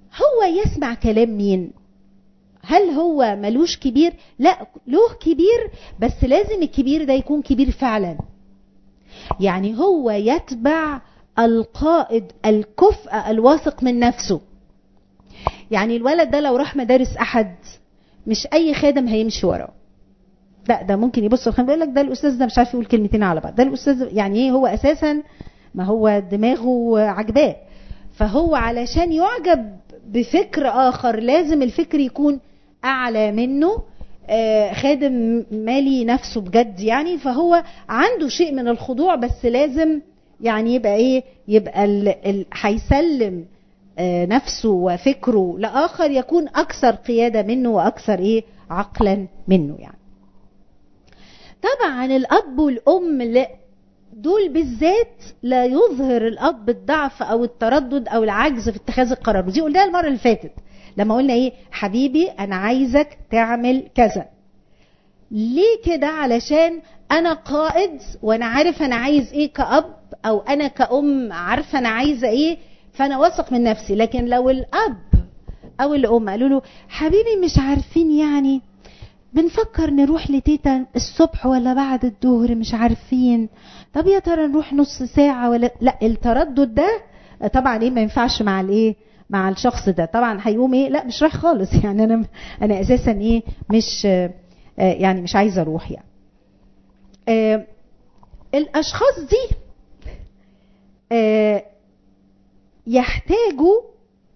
هو يسمع كلام مين؟ هل هو ملوش كبير؟ لا، له كبير، بس لازم الكبير ده يكون كبير فعلا. يعني هو يتبع القائد الكفء الواثق من نفسه. يعني الولد ده لو راح مدارس احد، مش اي خادم هيمشي وراه، لا ده ممكن يبص الخادم يقول لك ده الاستاذ ده مش عارف يقول كلمتين على بعض، ده الاستاذ يعني ايه، هو اساسا ما هو دماغه عجباه. فهو علشان يعجب بفكر اخر لازم الفكر يكون اعلى منه، آه خادم مالي نفسه بجد يعني، فهو عنده شيء من الخضوع، بس لازم يعني يبقى ايه، يبقى هيسلم آه نفسه وفكره لاخر يكون اكثر قيادة منه واكثر ايه عقلا منه يعني. طبعا الاب والام لا دول بالذات لا يظهر الاب الضعف او التردد او العجز في اتخاذ القرار، ودي قلناها المره اللي فاتت لما قلنا ايه، حبيبي انا عايزك تعمل كذا. ليه كده؟ علشان انا قائد وانا عارف انا عايز ايه كأب، او انا كأم عارفه انا عايزه ايه، فانا واثق من نفسي. لكن لو الاب او الام قالوا له حبيبي مش عارفين يعني بنفكر نروح لتيتا الصبح ولا بعد الظهر مش عارفين، طب يا ترى نروح نص ساعة ولا لا، التردد ده طبعا ايه ما ينفعش مع الايه، مع الشخص ده. طبعا هيقوم ايه، لا مش رايح خالص يعني، انا انا اساسا ايه مش آه يعني مش عايزه اروح يعني. آه الاشخاص دي آه يحتاجوا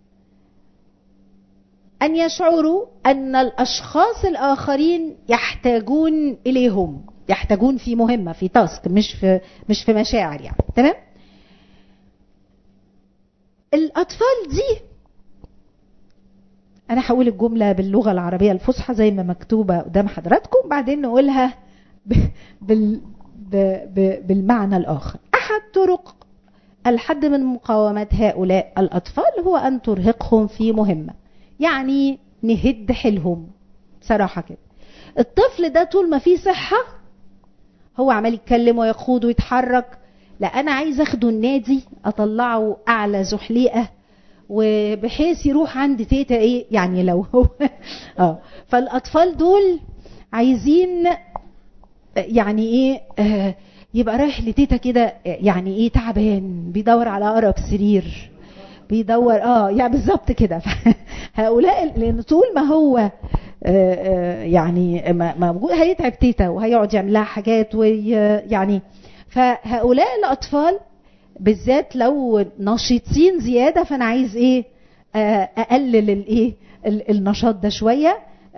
أن يشعروا أن الأشخاص الآخرين يحتاجون إليهم، يحتاجون في مهمة، في تاسك، مش في مش في مشاعر يعني. تمام؟ الأطفال دي أنا هقول الجملة باللغة العربية الفصحى زي ما مكتوبة قدام حضراتكم، بعدين نقولها بال بالمعنى الآخر. أحد طرق الحد من مقاومة هؤلاء الأطفال هو أن ترهقهم في مهمة، يعني نهد حيلهم صراحة كده. الطفل ده طول ما فيه صحة هو عمال يتكلم ويخوض ويتحرك، لا أنا عايز أخده النادي أطلعه أعلى زحليقة وبحيث يروح عند تيتا إيه يعني لو هو آه فالأطفال دول عايزين يعني إيه آه يبقى رايح لتيتا كده يعني إيه تعبان بيدور على أقرب سرير، بيدور اه يعني بالظبط كده. هؤلاء لان طول ما هو آآ آآ يعني موجود هيتعب تيتا وهيقعد يعمل لها حاجات ويعني، فهؤلاء الاطفال بالذات لو نشيطين زياده فانا عايز ايه اقلل الايه النشاط ده شويه.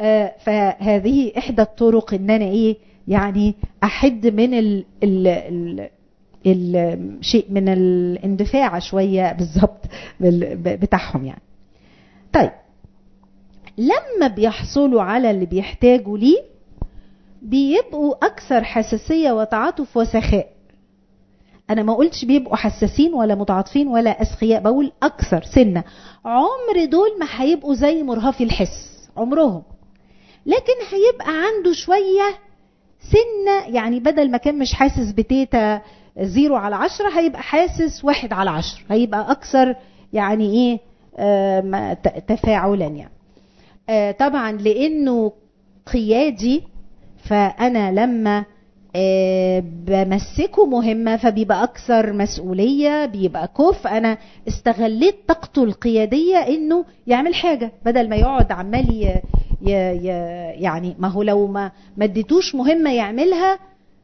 فهذه احدى الطرق ان انا ايه يعني احد من ال ال ال الشيء من الاندفاع شوية بالظبط بتاعهم يعني. طيب لما بيحصلوا على اللي بيحتاجوا ليه بيبقوا أكثر حساسية وتعاطف وسخاء. أنا ما قلتش بيبقوا حساسين ولا متعاطفين ولا أسخياء، بقول أكثر سنة. عمر دول ما هيبقوا زي مرهفي الحس عمرهم، لكن هيبقى عنده شوية سنة يعني، بدل ما كان مش حاسس بتيتا زيرو على عشرة هيبقى حاسس واحد على عشرة، هيبقى أكثر يعني إيه آه تفاعلا يعني. آه طبعا لأنه قيادي، فأنا لما آه بمسكه مهمة فبيبقى أكثر مسؤولية، بيبقى كف. أنا استغليت طاقته القيادية إنه يعمل حاجة بدل ما يقعد عمال ي يعني، ما هو لو ما مديتوش مهمة يعملها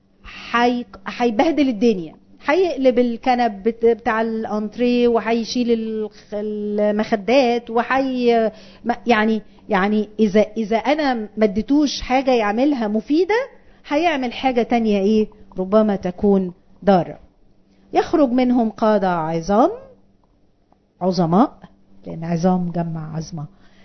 هيبهدل الدنيا، هيقلب الكنب بتاع الانتريه وهيشيل المخدات وحي يعني يعني اذا اذا انا ما اديتوش حاجه يعملها مفيده هيعمل حاجه تانية ايه ربما تكون ضاره. يخرج منهم قاده عظام عظماء، لان عظام جمع عظمه،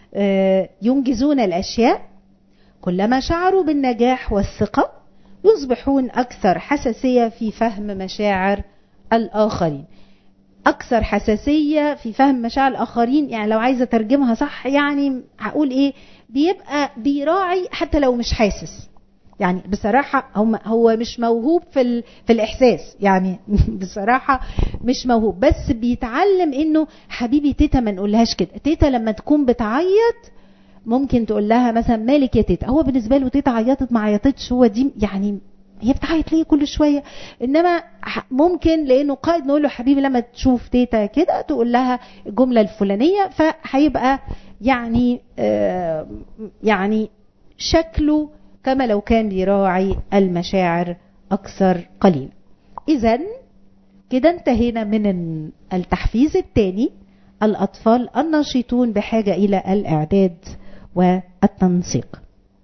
ينجزون الاشياء. كلما شعروا بالنجاح والثقه يصبحون أكثر حساسية في فهم مشاعر الآخرين. أكثر حساسية في فهم مشاعر الآخرين يعني لو عايزة ترجمها صح يعني هقول إيه، بيبقى بيراعي حتى لو مش حاسس، يعني بصراحة هم هو مش موهوب في ال... في الإحساس يعني بصراحة مش موهوب، بس بيتعلم إنه حبيبي تيتا ما نقولهاش كده. تيتا لما تكون بتعيط ممكن تقول لها مثلا مالك يا تيتا، هو بالنسبة له تيتا عيطت ما عيطتش هو دي يعني هي بتعيط ليه كل شوية. إنما ممكن لأنه قائد نقول له حبيبي لما تشوف تيتا كده تقول لها الجملة الفلانية، فهيبقى يعني آه يعني شكله كما لو كان بيراعي المشاعر أكثر قليلا. إذن كده انتهينا من التحفيز الثاني، الأطفال الناشطون بحاجة إلى الإعداد والتنسيق.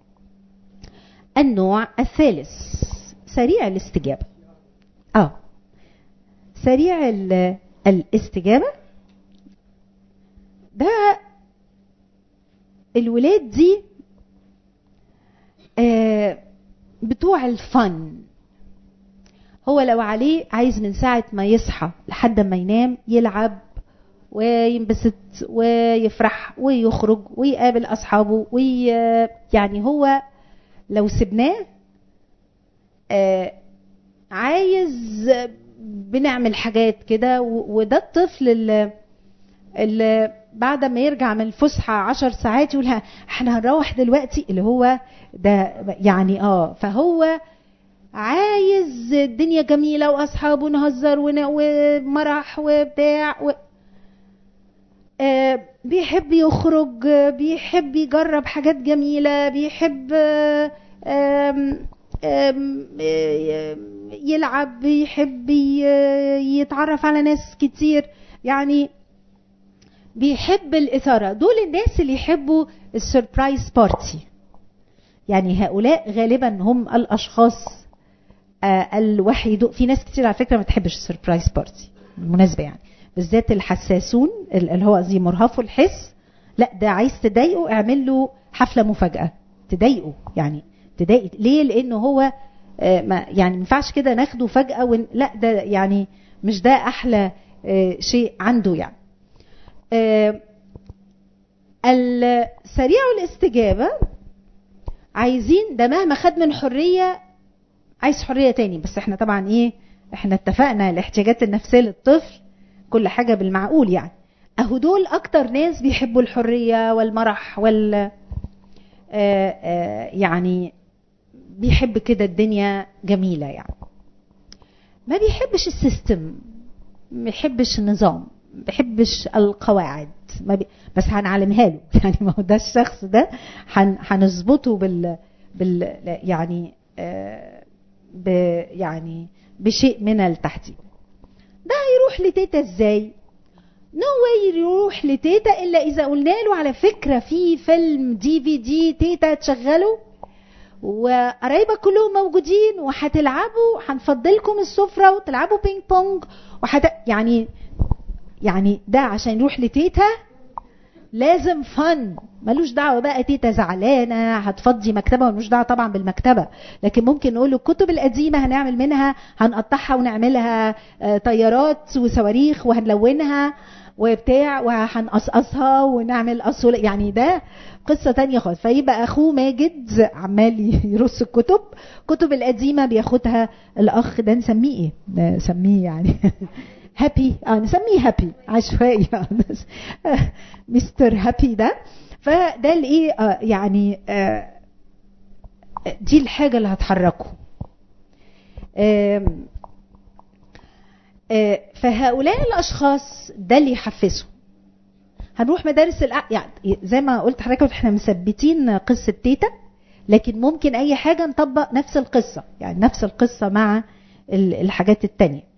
النوع الثالث سريع الاستجابة. آه سريع الاستجابة ده الولاد دي آه بتوع الفن. هو لو عليه عايز من ساعة ما يصحى لحد ما ينام يلعب وينبسط ويفرح ويخرج ويقابل أصحابه وي يعني هو لو سبناه آه عايز بنعمل حاجات كده. وده الطفل اللي, اللي بعد ما يرجع من الفسحة عشر ساعات يقولها احنا هنروح دلوقتي، اللي هو ده يعني اه فهو عايز الدنيا جميلة واصحابه نهزر ومرح وبتاع و... آه بيحب يخرج، بيحب يجرب حاجات جميلة، بيحب آه آم آم يلعب، بيحب يتعرف على ناس كتير، يعني بيحب الإثارة. دول الناس اللي يحبوا السربرايز بارتي. يعني هؤلاء غالبا هم الأشخاص آه الوحيدون. في ناس كتير على فكرة ما تحبش السربرايز بارتي بالمناسبة، يعني بالذات الحساسون اللي هو زي مرهفوا الحس. لا ده عايز تضايقه اعمل له حفلة مفاجأة تضايقه، يعني تضايق ليه؟ لأنه هو آه ما يعني ينفعش كده ناخده فجأة ون... لا ده يعني مش ده أحلى آه شيء عنده. يعني آه السريع الاستجابة عايزين ده مهما خد من حرية عايز حرية تاني. بس احنا طبعا ايه احنا اتفقنا الاحتياجات النفسية للطفل كل حاجة بالمعقول. يعني اهو دول اكتر ناس بيحبوا الحرية والمرح وال آآ آآ يعني بيحب كده الدنيا جميلة. يعني ما بيحبش السيستم، ما بيحبش النظام، ما بيحبش القواعد، ما بي... بس هنعلمها له. يعني ما هو ده الشخص ده هنظبطه بال بال يعني آه ب... يعني بشيء من التحديد. ده هيروح لتيتا ازاي؟ نو واي يروح لتيتا الا اذا قلنا له على فكره في فيلم دي في دي تيتا تشغله وقرايبك كلهم موجودين وهتلعبوا، هنفضلكم السفره وتلعبوا بينج بونج وحت... يعني يعني ده عشان يروح لتيتا لازم فن. ملوش دعوه بقى تيتا زعلانه هتفضي مكتبه، ملوش دعوه طبعا بالمكتبه، لكن ممكن نقول له الكتب القديمه هنعمل منها هنقطعها ونعملها طيارات وصواريخ وهنلونها وبتاع وهنقصقصها ونعمل قصول. يعني ده قصه تانية خالص. فيبقى اخوه ماجد عمال يرص الكتب، الكتب القديمه بياخدها الاخ ده نسميه ايه؟ نسميه يعني هابي، اه نسميه هابي عشوائي مستر هابي ده. فده الايه آه يعني آه دي الحاجه اللي هتحركه. آه آه فهؤلاء الاشخاص ده اللي يحفزهم. هنروح مدارس الأ... يعني زي ما قلت حضرتك احنا مثبتين قصه تيتا، لكن ممكن اي حاجه نطبق نفس القصه، يعني نفس القصه مع الحاجات التانية.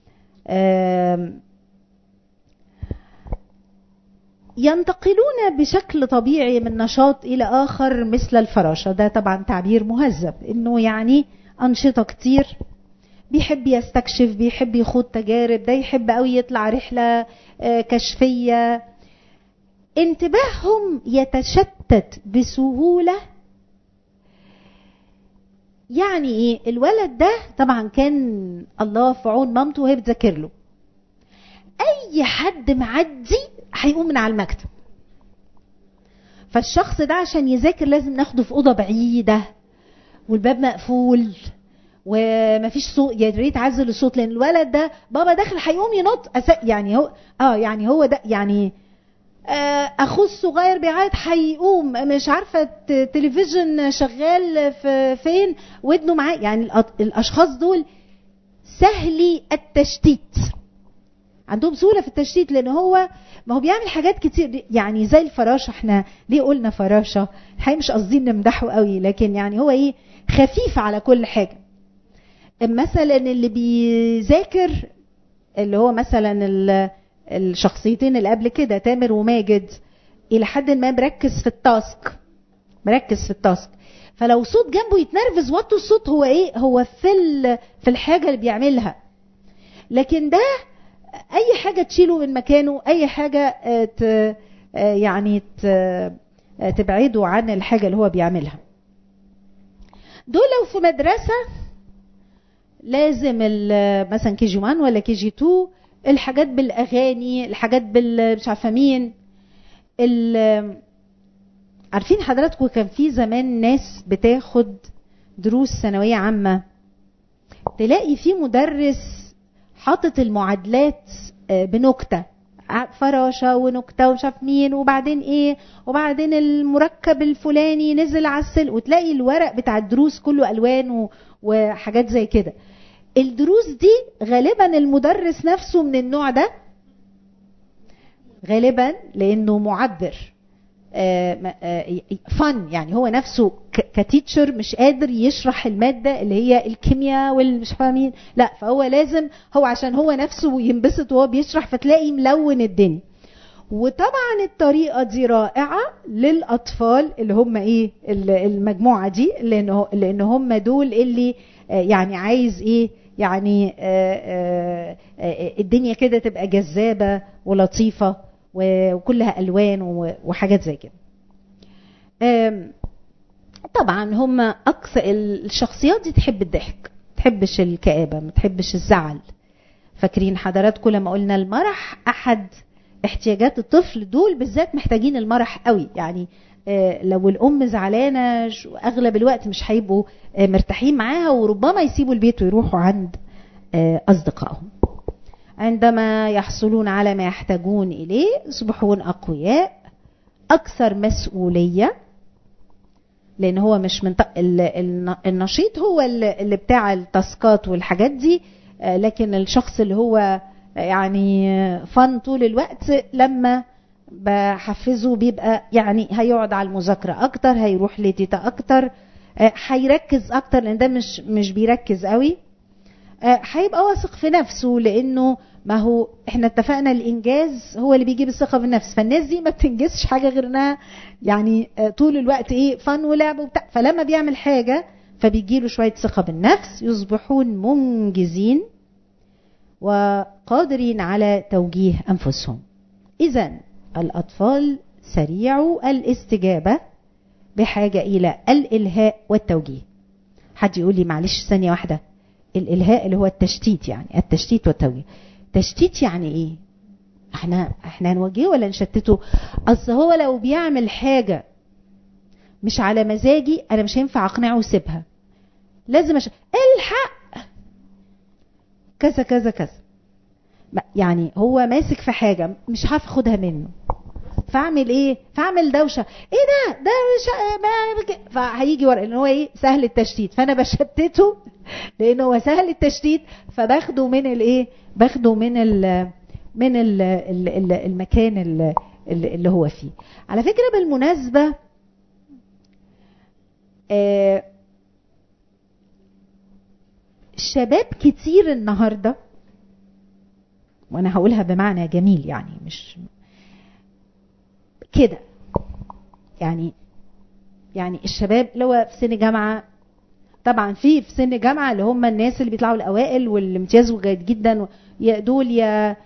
ينتقلون بشكل طبيعي من نشاط إلى آخر مثل الفراشة. ده طبعا تعبير مهذب، إنه يعني أنشطة كتير، بيحب يستكشف، بيحب يخوض تجارب، ده يحب قوي يطلع رحلة كشفية. انتباههم يتشتت بسهولة. يعني ايه الولد ده طبعا كان الله في عون مامته وهي بتذاكر له، اي حد معدي هيقوم من على المكتب. فالشخص ده عشان يذاكر لازم ناخده في اوضه بعيده والباب مقفول ومفيش صوت، يا ريت عزل الصوت لان الولد ده بابا داخل هيقوم ينط يعني هو اه يعني هو ده يعني آه اخوه الصغير بيعيط هيقوم مش عارفه تلفزيون شغال في فين ودنه معاه. يعني الاشخاص دول سهلي التشتيت، عندهم سهوله في التشتيت لان هو ما هو بيعمل حاجات كتير يعني زي الفراشه. احنا ليه قلنا فراشه؟ الحقيقه مش قاصدين نمدحه قوي، لكن يعني هو ايه خفيف على كل حاجه. مثلا اللي بيذاكر اللي هو مثلا الشخصيتين اللي قبل كده تامر وماجد الى حد ما مركز في التاسك مركز في التاسك فلو صوت جنبه يتنرفز وطوا الصوت، هو ايه هو في في الحاجه اللي بيعملها. لكن ده اي حاجه تشيله من مكانه، اي حاجه ت يعني تبعده عن الحاجه اللي هو بيعملها. دول لو في مدرسه لازم مثلا كي جي واحد ولا كي جي اتنين الحاجات بالاغاني، الحاجات بال مش عارفه مين. عارفين حضراتكم كان في زمان ناس بتاخد دروس ثانويه عامه تلاقي في مدرس حاطط المعادلات بنكته، فراشه ونكته ومش عارف مين وبعدين ايه وبعدين المركب الفلاني نزل على السل، وتلاقي الورق بتاع الدروس كله الوان وحاجات زي كده. الدروس دي غالبا المدرس نفسه من النوع ده غالبا لانه معبر فن، يعني هو نفسه كتيتشر مش قادر يشرح الماده اللي هي الكيمياء والمش فاهمين، لا فهو لازم هو عشان هو نفسه ينبسط وهو بيشرح فتلاقي ملون الدنيا. وطبعا الطريقه دي رائعه للاطفال اللي هم ايه المجموعه دي، لانه لان هم دول اللي يعني عايز ايه يعني الدنيا كده تبقى جذابه ولطيفه وكلها الوان وحاجات زي كده. طبعا هم اكثر الشخصيات دي تحب الضحك، ما تحبش الكآبه، ما تحبش الزعل. فاكرين حضراتكم لما قلنا المرح احد احتياجات الطفل، دول بالذات محتاجين المرح قوي. يعني لو الام زعلانه اغلب الوقت مش هيبقوا مرتاحين معاها، وربما يسيبوا البيت ويروحوا عند اصدقائهم. عندما يحصلون على ما يحتاجون اليه يصبحون اقوياء اكثر مسؤوليه، لان هو مش من النشيط هو اللي بتاع التاسكات والحاجات دي، لكن الشخص اللي هو يعني فن طول الوقت لما بحفزه بيبقى يعني هيقعد على المذاكره اكتر، هيروح لتيتا اكتر، هيركز اكتر لان ده مش مش بيركز قوي، هيبقى واثق في نفسه لانه ما هو احنا اتفقنا الانجاز هو اللي بيجيب الثقه بالنفس. فالناس دي ما بتنجزش حاجه غير انها يعني طول الوقت ايه فن ولعب وبتاع، فلما بيعمل حاجه فبيجيله شويه ثقه بالنفس، يصبحون منجزين وقادرين على توجيه انفسهم. اذا الاطفال سريعوا الاستجابه بحاجه الى الالهاء والتوجيه. حد يقول لي معلش ثانيه واحده، الالهاء اللي هو التشتيت، يعني التشتيت والتوجيه. تشتيت يعني ايه؟ احنا احنا هنوجهه ولا نشتته؟ اصل هو لو بيعمل حاجه مش على مزاجي انا مش هينفع اقنعه وسيبها، لازم أش... الحق كذا كذا كذا. يعني هو ماسك في حاجه مش عارف اخدها منه، فاعمل ايه؟ فاعمل دوشه، ايه ده ده مش فهيجي ورق، لان هو ايه سهل التشتيت، فانا بشتته لانه هو سهل التشتيت، فباخده من الايه باخده من ال من ال المكان اللي هو فيه. على فكره بالمناسبه آه شباب كتير النهارده، وانا هقولها بمعنى جميل يعني مش كده، يعني يعني الشباب اللي هو في سن جامعه، طبعا في في سن جامعه اللي هم الناس اللي بيطلعوا الاوائل والامتياز وجيد جدا، دول يا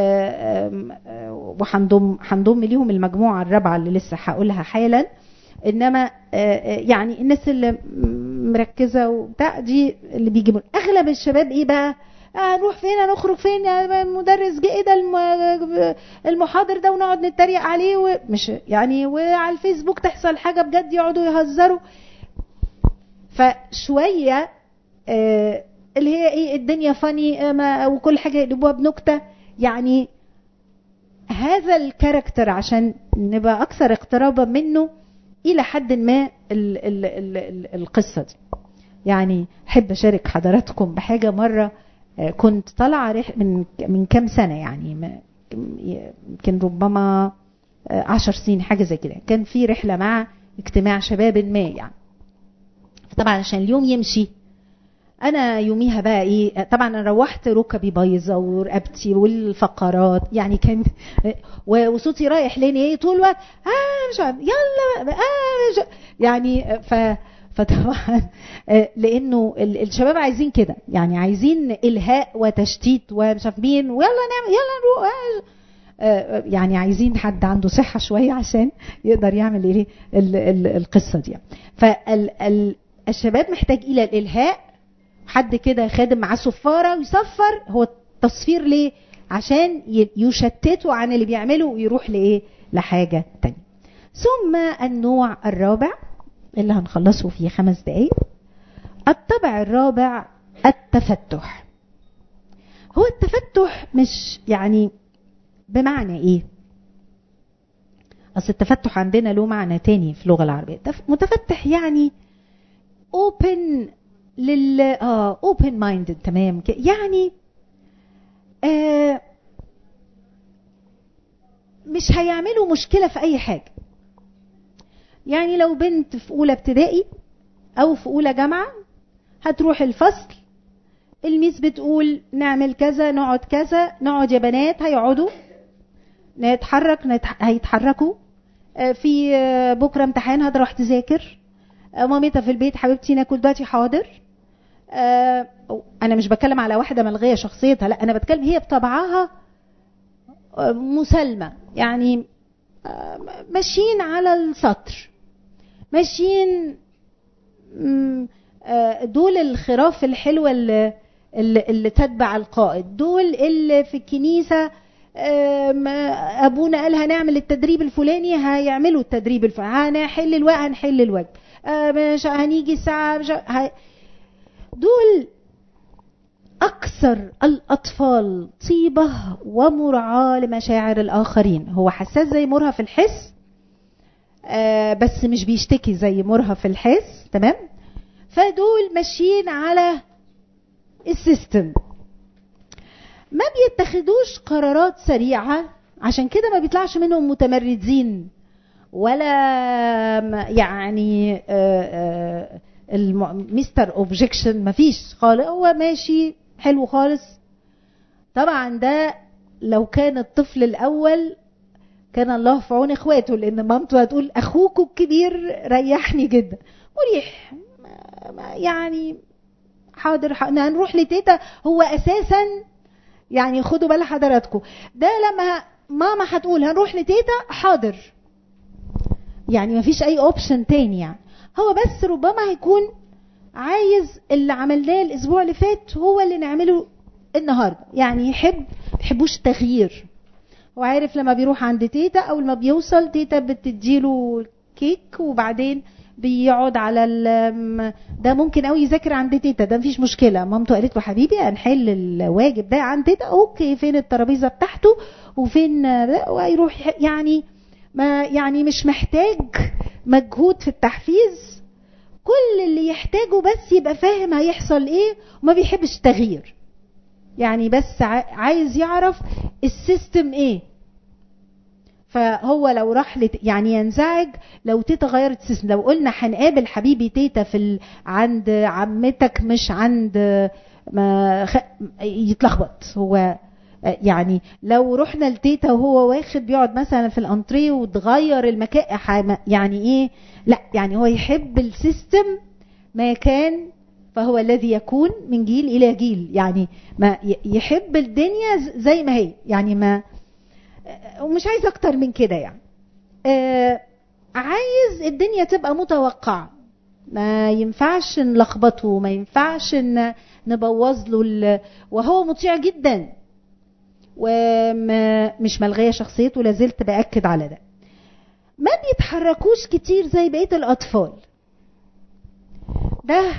وحنضم حنضم ليهم المجموعه الرابعه اللي لسه هقولها حالا. انما يعني الناس اللي مركزه وبتاع دي اللي بيجيبوا اغلب الشباب ايه بقى، نروح فين نخرج فين يا المدرس جه، ايه ده المحاضر ده، ونقعد نتريق عليه ومش يعني، وعلى الفيسبوك تحصل حاجه بجد يقعدوا يهزروا. فشويه آه اللي هي ايه الدنيا فاني آه وكل حاجه يقلبوها بنكته. يعني هذا الكاركتر عشان نبقى اكثر اقترابا منه الى حد ما ال ال ال ال القصه دي. يعني احب اشارك حضراتكم بحاجه. مره كنت طالعه من من كام سنه، يعني يمكن ربما عشر سنين حاجه زي كده، كان في رحله مع اجتماع شباب ما يعني. طبعا عشان اليوم يمشي انا يوميها بقى ايه، طبعا انا روحت ركبي بايظه ورقبتي والفقرات يعني كان، وصوتي رايح لين ايه طول الوقت اه مش عارف يلا اه مش يعني. ف فطبعا لانه الشباب عايزين كده، يعني عايزين الهاء وتشتيت ومش عارف مين ويلا نعمل يلا نروح، يعني عايزين حد عنده صحه شويه عشان يقدر يعمل ايه القصه دي. فالشباب محتاج الى الالهاء، حد كده خادم معاه صفاره ويصفر. هو التصفير ليه؟ عشان يشتتوا عن اللي بيعمله ويروح لايه لحاجه تانية. ثم النوع الرابع اللي هنخلصه في خمس دقايق، الطبع الرابع التفتح. هو التفتح مش يعني بمعنى ايه؟ اصل التفتح عندنا له معنى تاني في اللغه العربيه. متفتح يعني open لل اه open minded، تمام يعني آه مش هيعملوا مشكله في اي حاجه. يعني لو بنت في اولى ابتدائي او في اولى جامعه هتروح الفصل، الميس بتقول نعمل كذا نقعد كذا، نقعد يا بنات، هيقعدوا، نتحرك نتح... هيتحركوا. في بكره امتحان هتروح تذاكر، مامتها في البيت حبيبتي ناكل دلوقتي حاضر. انا مش بتكلم على واحده ملغيه شخصيتها، لا انا بتكلم هي بطبعها مسالمه، يعني ماشيين على السطر، ماشيين دول الخراف الحلوه اللي, اللي تتبع القائد، دول اللي في الكنيسه ابونا قال هنعمل التدريب الفلاني هيعملوا التدريب الفلاني، هنحل الواجب هنحل الواجب، مش هنيجي الساعه مش ه... دول اكثر الاطفال طيبه ومراعاه لمشاعر الاخرين. هو حساس زي مرهف الحس آه بس مش بيشتكي زي مرهف الحس، تمام. فدول ماشيين على السيستم، ما بيتخذوش قرارات سريعه، عشان كده ما بيطلعش منهم متمردين ولا يعني المستر اوبجكشن، مفيش خالص، هو ماشي حلو خالص. طبعا ده لو كان الطفل الاول كان الله في عون اخواته، لان مامته هتقول اخوكوا الكبير ريحني جدا، مريح يعني حاضر هنروح لتيتا. هو اساسا يعني خدوا بال حضراتكم، ده لما ماما هتقول هنروح لتيتا حاضر، يعني مفيش اي اوبشن تاني. يعني هو بس ربما هيكون عايز اللي عملناه الاسبوع اللي فات هو اللي نعمله النهارده، يعني يحب يحبوش التغيير. هو عارف لما بيروح عند تيتا او لما بيوصل تيتا بتديله كيك وبعدين بيقعد على ده، ممكن قوي يذاكر عند تيتا، ده مفيش مشكله. مامته قالت له حبيبي هنحل الواجب ده عند تيتا، اوكي فين الترابيزه بتاعته وفين ده، ويروح يعني ما يعني مش محتاج مجهود في التحفيز، كل اللي يحتاجه بس يبقى فاهم هيحصل ايه وما بيحبش التغيير، يعني بس عايز يعرف السيستم ايه. فهو لو راح لت... يعني ينزعج لو تيتا غيرت السيستم. لو قلنا هنقابل حبيبي تيتا في ال... عند عمتك مش عند ما خ... يتلخبط هو. يعني لو رحنا لتيتا وهو واخد بيقعد مثلا في الانتريه وتغير المكان، يعني ايه، لا يعني هو يحب السيستم ما كان فهو الذي يكون من جيل الى جيل، يعني ما يحب الدنيا زي ما هي، يعني ما ومش عايز اكتر من كده. يعني آه عايز الدنيا تبقى متوقعه، ما ينفعش نلخبطه، ما ينفعش نبوظ له، وهو مطيع جدا ومش ملغيه شخصيته، لازلت باكد على ده. ما بيتحركوش كتير زي بقيه الاطفال، ده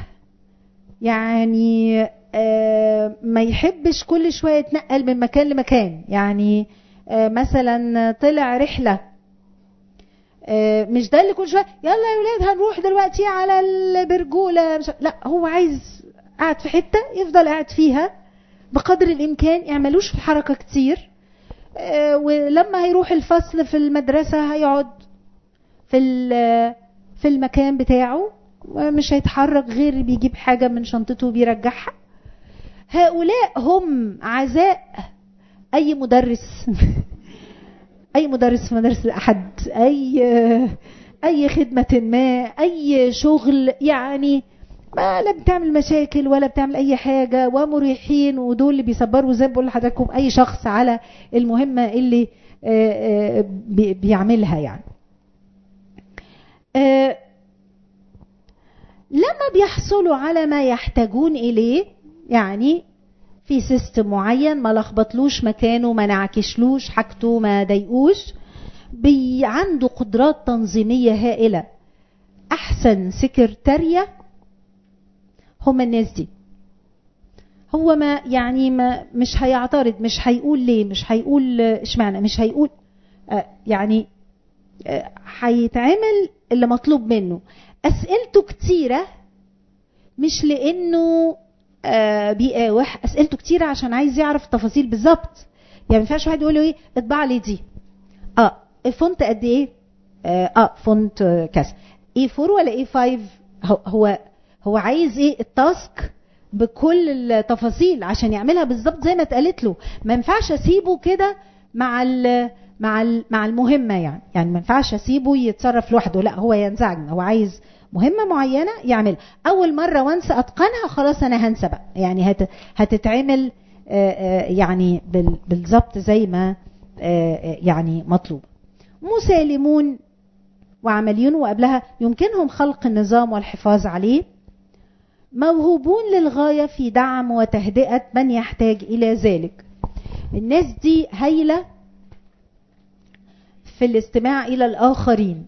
يعني آه ما يحبش كل شوية يتنقل من مكان لمكان. يعني آه مثلا طلع رحلة، آه مش ده اللي كل شوية يلا يا ولاد هنروح دلوقتي على البرجولة، مش... لا، هو عايز قاعد في حتة يفضل قاعد فيها بقدر الإمكان، يعملوش في حركة كتير. آه ولما هيروح الفصل في المدرسة هيقعد في في المكان بتاعه، مش هيتحرك غير بيجيب حاجة من شنطته وبيرجعها. هؤلاء هم عزاء أي مدرس أي مدرس في مدرسة الأحد، أي أي خدمة ما، أي شغل، يعني ما لا بتعمل مشاكل ولا بتعمل أي حاجة، ومريحين، ودول اللي بيصبروا زي بقول لحضراتكم أي شخص على المهمة اللي بيعملها. يعني أه لما بيحصلوا على ما يحتاجون إليه، يعني في سيستم معين، ما لخبطلوش مكانه، ما نعكشلوش حاجته، ما ضايقوش، بي عنده قدرات تنظيمية هائلة. أحسن سكرتارية هم الناس دي. هو ما يعني ما مش هيعترض، مش هيقول ليه، مش هيقول اشمعنى، مش هيقول أه يعني هيتعمل أه اللي مطلوب منه. أسئلته كتيرة مش لأنه آه بيقاوح، أسئلته كتيرة عشان عايز يعرف التفاصيل بالظبط. يعني ما ينفعش واحد يقول له ايه اطبع لي دي، اه فونت قد ايه، اه, آه فونت آه كذا، ايه فور ولا ايه فايف. هو هو هو عايز ايه التاسك بكل التفاصيل عشان يعملها بالظبط زي ما اتقالت له. ما ينفعش اسيبه كده مع ال مع ال مع المهمه. يعني يعني ما ينفعش اسيبه يتصرف لوحده، لا هو ينزعج. هو عايز مهمة معينة يعمل أول مرة وانسى أتقنها، خلاص أنا هنسى بقى. يعني هت هتتعمل يعني بالضبط زي ما يعني مطلوب. مسالمون وعمليون، وقبلها يمكنهم خلق النظام والحفاظ عليه. موهوبون للغاية في دعم وتهدئة من يحتاج إلى ذلك. الناس دي هايلة في الاستماع إلى الآخرين،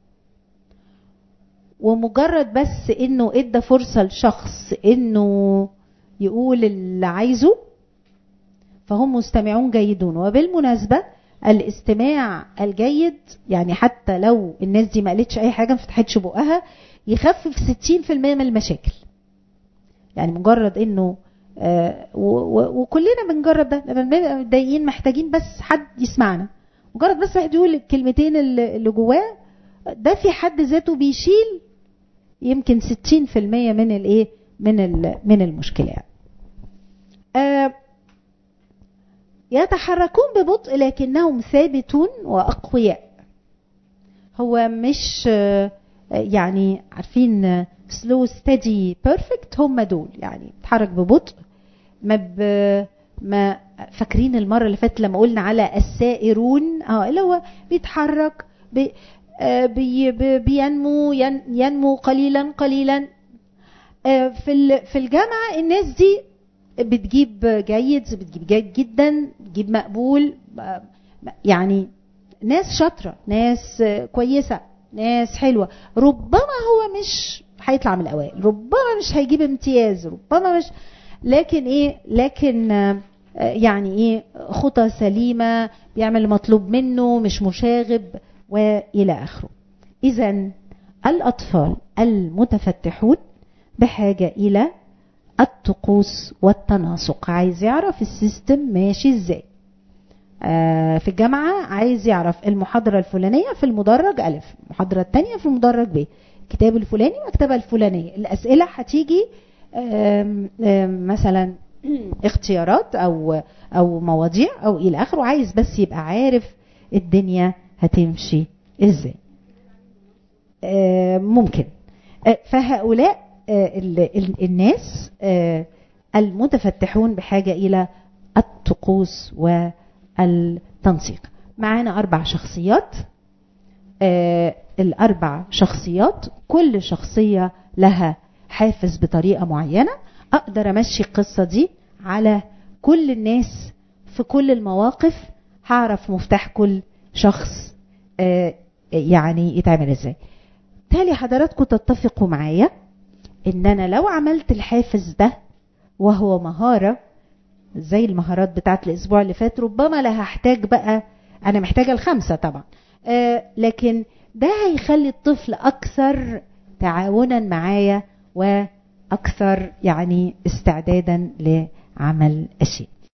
ومجرد بس انه ادى فرصة لشخص انه يقول اللي عايزه فهم مستمعون جيدون. وبالمناسبة الاستماع الجيد، يعني حتى لو الناس دي ما قالتش اي حاجة، ما فتحتش بقها، يخفف ستين في المية من المشاكل. يعني مجرد انه آه وكلنا بنجرب ده لما بنبقى متضايقين محتاجين بس حد يسمعنا، مجرد بس واحد يقول الكلمتين اللي جواه، ده في حد ذاته بيشيل يمكن ستين في المية من الايه من من المشكله. آه يتحركون ببطء لكنهم ثابتون واقوياء. هو مش آه يعني عارفين slow steady perfect، هم دول يعني بيتحرك ببطء. ما ب ما فاكرين المره اللي فاتت لما قلنا على السائرون، اه اللي هو بيتحرك بي بي بينمو ينمو قليلا قليلا. في في الجامعة الناس دي بتجيب جيد، بتجيب جيد جدا، بتجيب مقبول، يعني ناس شاطرة، ناس كويسة، ناس حلوة. ربما هو مش هيطلع من الأوائل، ربما مش هيجيب امتياز، ربما مش، لكن ايه لكن يعني ايه خطة سليمة، بيعمل المطلوب منه، مش مشاغب وإلى آخره. إذن الأطفال المتفتحون بحاجة إلى الطقوس والتناسق. عايز يعرف السيستم ماشي إزاي. آه في الجامعة عايز يعرف المحاضرة الفلانية في المدرج ألف، المحاضرة الثانية في المدرج ب، كتاب الفلاني مكتبة الفلانية. الأسئلة هتيجي آم آم مثلا اختيارات أو أو مواضيع أو إلى آخره. عايز بس يبقى عارف الدنيا هتمشي ازاي. آه ممكن آه فهؤلاء آه الناس آه المتفتحون بحاجة إلى الطقوس والتنسيق. معانا أربع شخصيات. آه الأربع شخصيات كل شخصية لها حافز بطريقة معينة. أقدر أمشي القصة دي على كل الناس في كل المواقف، هعرف مفتاح كل شخص آه يعني يتعمل ازاي. تالي حضراتكم تتفقوا معايا ان انا لو عملت الحافز ده وهو مهارة زي المهارات بتاعت الاسبوع اللي فات، ربما لا هحتاج بقى، انا محتاجة الخمسة طبعا، آه لكن ده هيخلي الطفل اكثر تعاونا معايا واكثر يعني استعدادا لعمل اشياء.